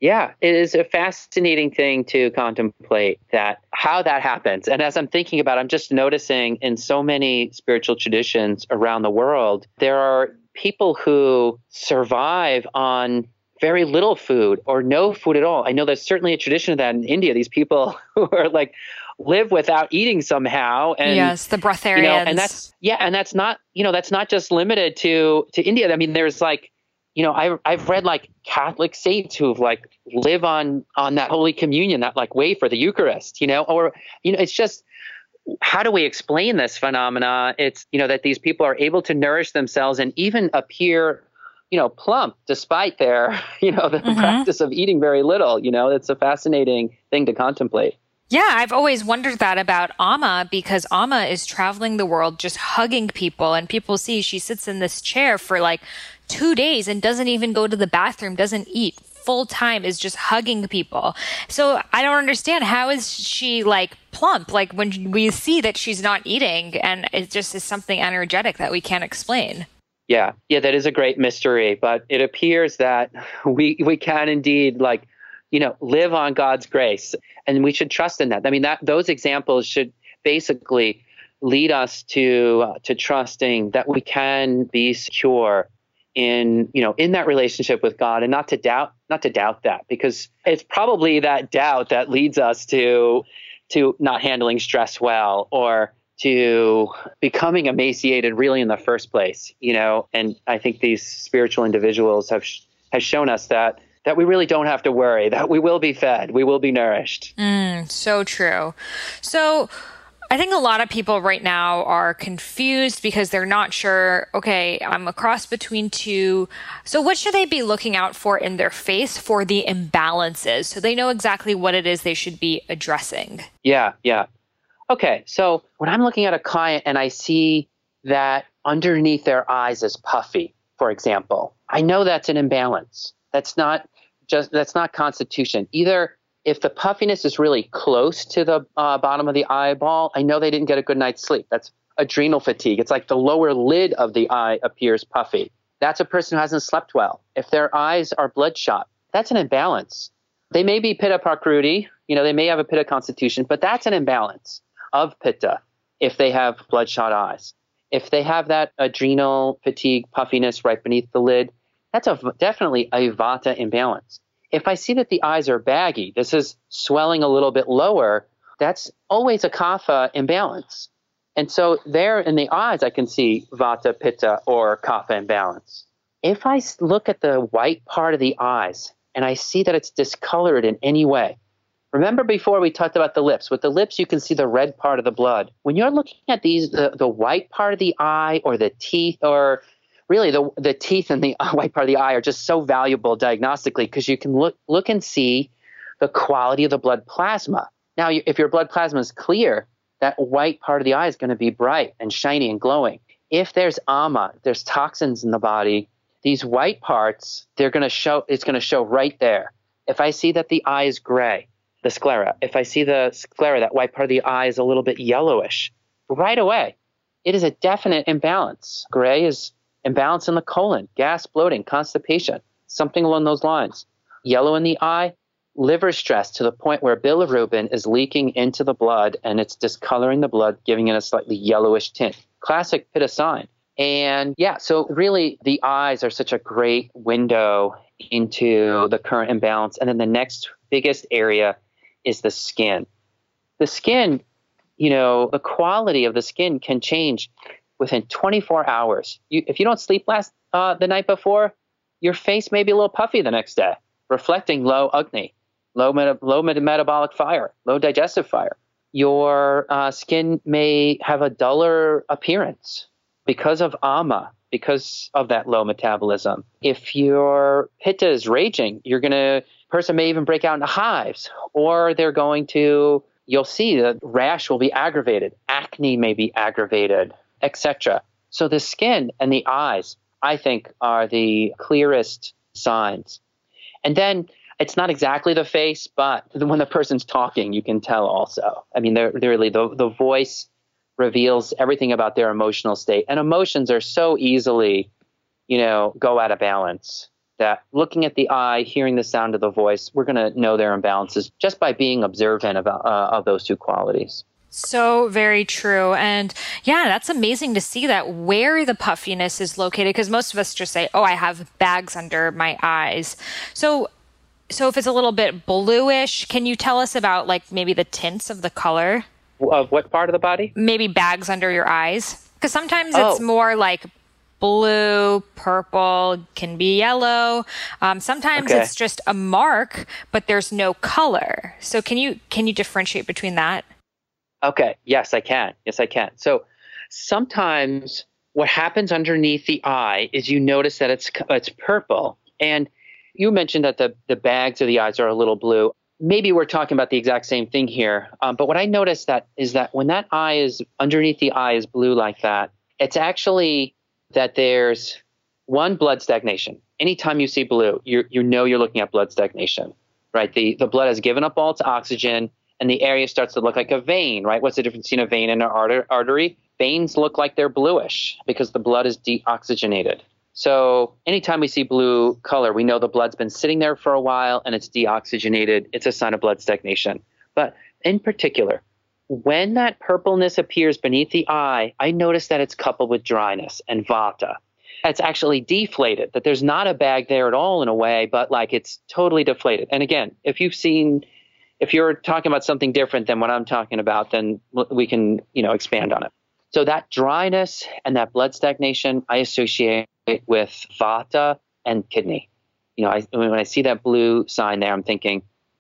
Yeah, it is a fascinating thing to contemplate that how that happens. And as I'm thinking about it, I'm just noticing in so many spiritual traditions around the world, there are people who survive on very little food or no food at all. I know there's certainly a tradition of that in India. These people who are like live without eating somehow. And yes, the breatharians. You know, and that's yeah, and that's not, you know, that's not just limited to to India. I mean, there's like, you know, I've I've read like Catholic saints who've like live on on that Holy Communion, that like wafer, the Eucharist, you know, or you know, it's just, how do we explain this phenomena? It's, you know, that these people are able to nourish themselves and even appear, you know, plump despite their, you know, the mm-hmm. practice of eating very little. You know, it's a fascinating thing to contemplate. Yeah, I've always wondered that about Amma, because Amma is traveling the world just hugging people, and people see she sits in this chair for like two days and doesn't even go to the bathroom, doesn't eat, full time is just hugging people. So I don't understand, how is she like plump? Like when we see that she's not eating, and it just is something energetic that we can't explain. Yeah, yeah, that is a great mystery, but it appears that we we can indeed like, you know, live on God's grace, and we should trust in that. I mean, that those examples should basically lead us to uh, to trusting that we can be secure in, you know, in that relationship with God, and not to doubt, not to doubt that, because it's probably that doubt that leads us to to not handling stress well, or to becoming emaciated really in the first place, you know. And I think these spiritual individuals have has shown us that that we really don't have to worry, that we will be fed, we will be nourished. Mm, so true. So I think a lot of people right now are confused because they're not sure, okay, I'm a cross between two. So what should they be looking out for in their face for the imbalances, so they know exactly what it is they should be addressing? Yeah, yeah. Okay, so when I'm looking at a client and I see that underneath their eyes is puffy, for example, I know that's an imbalance. That's not just, that's not constitution. Either if the puffiness is really close to the uh, bottom of the eyeball, I know they didn't get a good night's sleep. That's adrenal fatigue. It's like the lower lid of the eye appears puffy. That's a person who hasn't slept well. If their eyes are bloodshot, that's an imbalance. They may be pitta prakruti, you know, they may have a pitta constitution, but that's an imbalance of pitta if they have bloodshot eyes. If they have that adrenal fatigue puffiness right beneath the lid, that's a, definitely a vata imbalance. If I see that the eyes are baggy, this is swelling a little bit lower, that's always a kapha imbalance. And so there in the eyes, I can see vata, pitta, or kapha imbalance. If I look at the white part of the eyes and I see that it's discolored in any way, remember before we talked about the lips. With the lips, you can see the red part of the blood. When you're looking at these, the, the white part of the eye or the teeth, or really the the teeth and the white part of the eye are just so valuable diagnostically, because you can look look and see the quality of the blood plasma. Now, if your blood plasma is clear, that white part of the eye is going to be bright and shiny and glowing. If there's ama, if there's toxins in the body, these white parts, they're going to show, it's going to show right there. If I see that the eye is gray, the sclera, if I see the sclera, that white part of the eye is a little bit yellowish, right away, it is a definite imbalance. Gray is imbalance in the colon, gas, bloating, constipation, something along those lines. Yellow in the eye, liver stress to the point where bilirubin is leaking into the blood and it's discoloring the blood, giving it a slightly yellowish tint. Classic pitta sign. And yeah, so really the eyes are such a great window into the current imbalance. And then the next biggest area is the skin. The skin, you know, the quality of the skin can change within twenty-four hours. You, if you don't sleep last uh, the night before, your face may be a little puffy the next day, reflecting low Agni, low, meta, low meta- metabolic fire, low digestive fire. Your uh, skin may have a duller appearance because of ama, because of that low metabolism. If your pitta is raging, you're going to, person may even break out into hives, or they're going to, you'll see the rash will be aggravated, acne may be aggravated, et cetera. So the skin and the eyes, I think, are the clearest signs. And then it's not exactly the face, but when the person's talking, you can tell also. I mean, they're, they're really, the, the voice reveals everything about their emotional state. And emotions are so easily, you know, go out of balance. that looking at the eye, hearing the sound of the voice, we're going to know their imbalances just by being observant of, uh, of those two qualities. So very true. And yeah, that's amazing to see that where the puffiness is located, because most of us just say, oh, I have bags under my eyes. So so if it's a little bit bluish, can you tell us about like maybe the tints of the color? Of what part of the body? Maybe bags under your eyes. Because sometimes oh. it's more like blue, purple, can be yellow. Um, sometimes okay. it's just a mark, but there's no color. So can you can you differentiate between that? Okay. Yes, I can. Yes, I can. So sometimes what happens underneath the eye is you notice that it's it's purple. And you mentioned that the, the bags of the eyes are a little blue. Maybe we're talking about the exact same thing here. Um, but what I noticed that is that when that eye is underneath the eye is blue like that, it's actually that there's one, blood stagnation. Anytime you see blue, you you know you're looking at blood stagnation, right? The the blood has given up all its oxygen and the area starts to look like a vein, right? What's the difference between a vein and an artery? Veins look like they're bluish because the blood is deoxygenated. So anytime we see blue color, we know the blood's been sitting there for a while and it's deoxygenated. It's a sign of blood stagnation. But in particular, when that purpleness appears beneath the eye, I notice that it's coupled with dryness and vata. It's actually deflated, that there's not a bag there at all in a way, but like it's totally deflated. And again, if you've seen, if you're talking about something different than what I'm talking about, then we can, you know, expand on it. So that dryness and that blood stagnation, I associate with vata and kidney. You know, I, when I see that blue sign there, I'm thinking,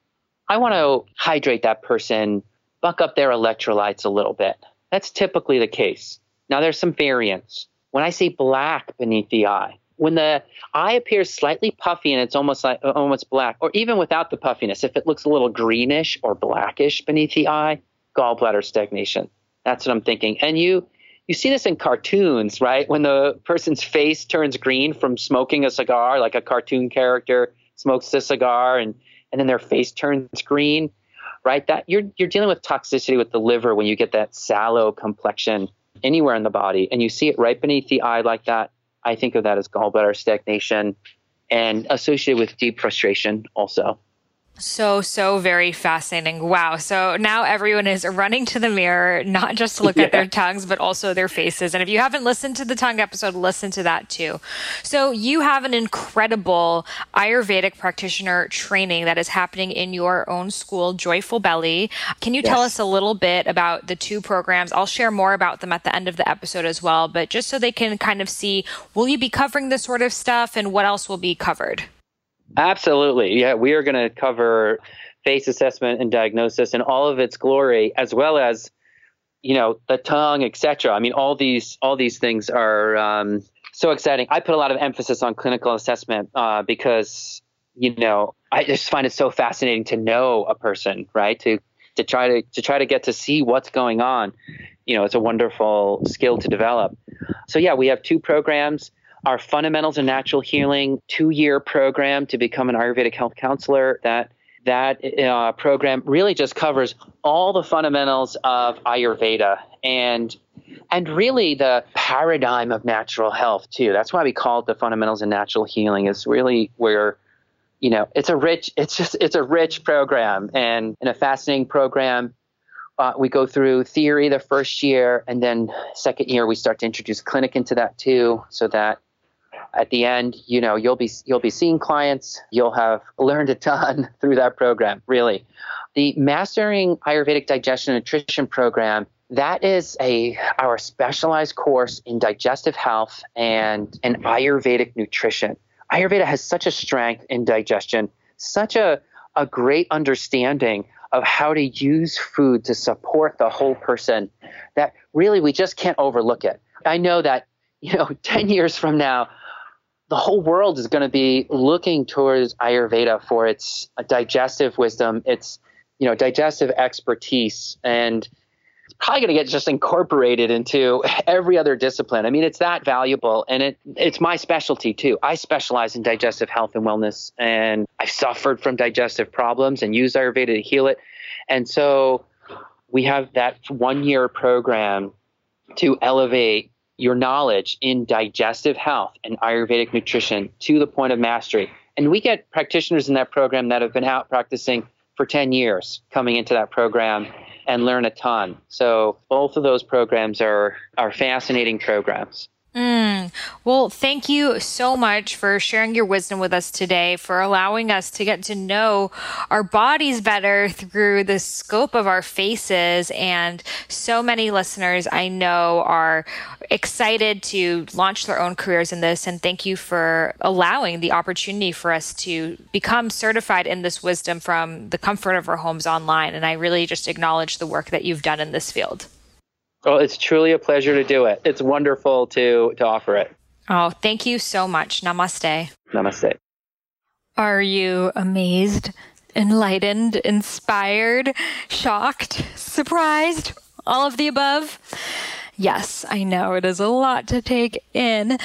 I want to hydrate that person, buck up their electrolytes a little bit. That's typically the case. Now, there's some variance. When I see black beneath the eye, when the eye appears slightly puffy and it's almost like almost black, or even without the puffiness, if it looks a little greenish or blackish beneath the eye, gallbladder stagnation. That's what I'm thinking. And you you see this in cartoons, right? When the person's face turns green from smoking a cigar, like a cartoon character smokes a cigar and, and then their face turns green, right? That you're you're dealing with toxicity with the liver when you get that sallow complexion anywhere in the body and you see it right beneath the eye like that. I think of that as gallbladder stagnation and associated with deep frustration also. So, so very fascinating. Wow. So now everyone is running to the mirror, not just to look yeah. at their tongues, but also their faces. And if you haven't listened to the tongue episode, listen to that too. So you have an incredible Ayurvedic practitioner training that is happening in your own school, Joyful Belly. Can you yes. tell us a little bit about the two programs? I'll share more about them at the end of the episode as well, but just so they can kind of see, will you be covering this sort of stuff and what else will be covered? Absolutely. Yeah, we are going to cover face assessment and diagnosis in all of its glory, as well as, you know, the tongue, et cetera. I mean, all these all these things are um, so exciting. I put a lot of emphasis on clinical assessment uh, because, you know, I just find it so fascinating to know a person, right? To to try to to try to get to see what's going on. You know, it's a wonderful skill to develop. So yeah, we have two programs. Our Fundamentals in Natural Healing two-year program to become an Ayurvedic health counselor. That that uh, program really just covers all the fundamentals of Ayurveda and and really the paradigm of natural health too. That's why we call it the Fundamentals in Natural Healing. Is really where, you know, it's a rich, it's just it's a rich program and, and a fascinating program. Uh, we go through theory the first year, and then second year we start to introduce clinic into that too, so that at the end, you know, you'll be you'll be seeing clients. You'll have learned a ton through that program. Really, the Mastering Ayurvedic Digestion and Nutrition program, that is a our specialized course in digestive health and and Ayurvedic nutrition. Ayurveda has such a strength in digestion, such a a great understanding of how to use food to support the whole person that really we just can't overlook it. I know that, you know, ten years from now, the whole world is going to be looking towards Ayurveda for its digestive wisdom, its, you know, digestive expertise, and it's probably going to get just incorporated into every other discipline. I mean, it's that valuable, and it it's my specialty too. I specialize in digestive health and wellness, and I've suffered from digestive problems and used Ayurveda to heal it. And so we have that one-year program to elevate your knowledge in digestive health and Ayurvedic nutrition to the point of mastery. And we get practitioners in that program that have been out practicing for ten years coming into that program and learn a ton. So both of those programs are, are fascinating programs. Mm. Well, thank you so much for sharing your wisdom with us today, for allowing us to get to know our bodies better through the scope of our faces. And so many listeners I know are excited to launch their own careers in this. And thank you for allowing the opportunity for us to become certified in this wisdom from the comfort of our homes online. And I really just acknowledge the work that you've done in this field. Well, it's truly a pleasure to do it. It's wonderful to, to offer it. Oh, thank you so much. Namaste. Namaste. Are you amazed, enlightened, inspired, shocked, surprised? All of the above? Yes, I know it is a lot to take in,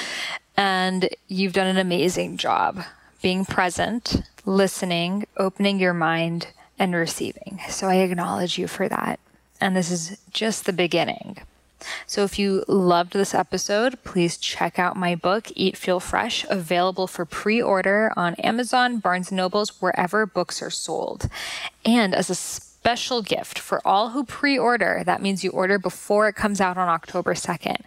and you've done an amazing job being present, listening, opening your mind, and receiving. So I acknowledge you for that. And this is just the beginning. So if you loved this episode, please check out my book, Eat, Feel Fresh, available for pre-order on Amazon, Barnes and Nobles, wherever books are sold. And as a special gift for all who pre-order, that means you order before it comes out on October second,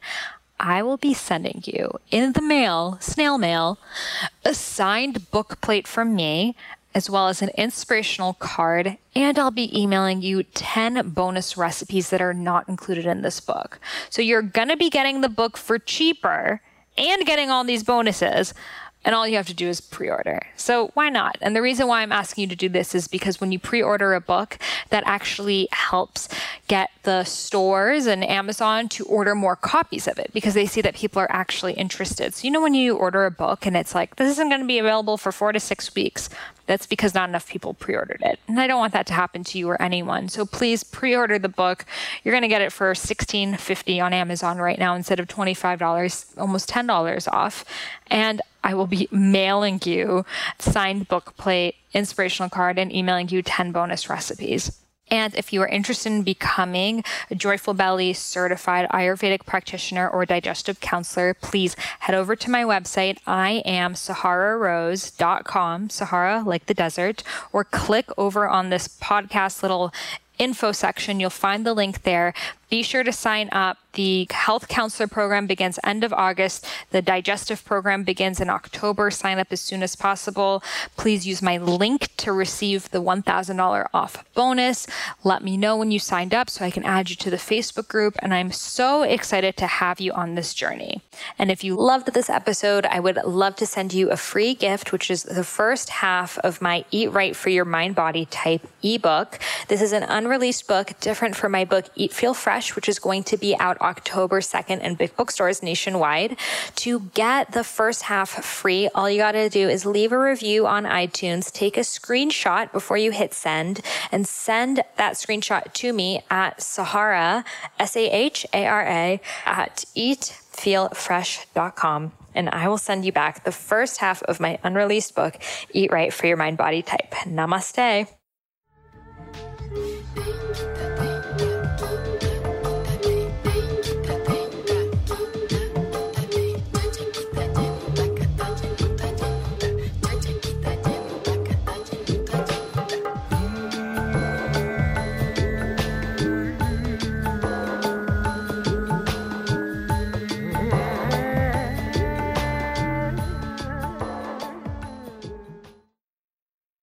I will be sending you in the mail, snail mail, a signed book plate from me, as well as an inspirational card, and I'll be emailing you ten bonus recipes that are not included in this book. So you're gonna be getting the book for cheaper and getting all these bonuses, and all you have to do is pre-order. So why not? And the reason why I'm asking you to do this is because when you pre-order a book, that actually helps get the stores and Amazon to order more copies of it because they see that people are actually interested. So you know when you order a book and it's like, this isn't going to be available for four to six weeks, that's because not enough people pre-ordered it. And I don't want that to happen to you or anyone. So please pre-order the book. You're going to get it for sixteen fifty on Amazon right now instead of twenty-five dollars, almost ten dollars off. And I will be mailing you signed book plate, inspirational card, and emailing you ten bonus recipes. And if you are interested in becoming a Joyful Belly certified Ayurvedic practitioner or digestive counselor, please head over to my website, I am sahara rose dot com, Sahara like the desert, or click over on this podcast little info section. You'll find the link there. Be sure to sign up. The health counselor program begins end of August. The digestive program begins in October. Sign up as soon as possible. Please use my link to receive the one thousand dollars off bonus. Let me know when you signed up so I can add you to the Facebook group. And I'm so excited to have you on this journey. And if you loved this episode, I would love to send you a free gift, which is the first half of my Eat Right for Your Mind Body Type ebook. This is an unreleased book, different from my book, Eat, Feel Fresh, which is going to be out October second in big bookstores nationwide. To get the first half free, all you got to do is leave a review on iTunes, take a screenshot before you hit send, and send that screenshot to me at Sahara, S A H A R A, at eat feel fresh dot com. And I will send you back the first half of my unreleased book, Eat Right for Your Mind Body Type. Namaste.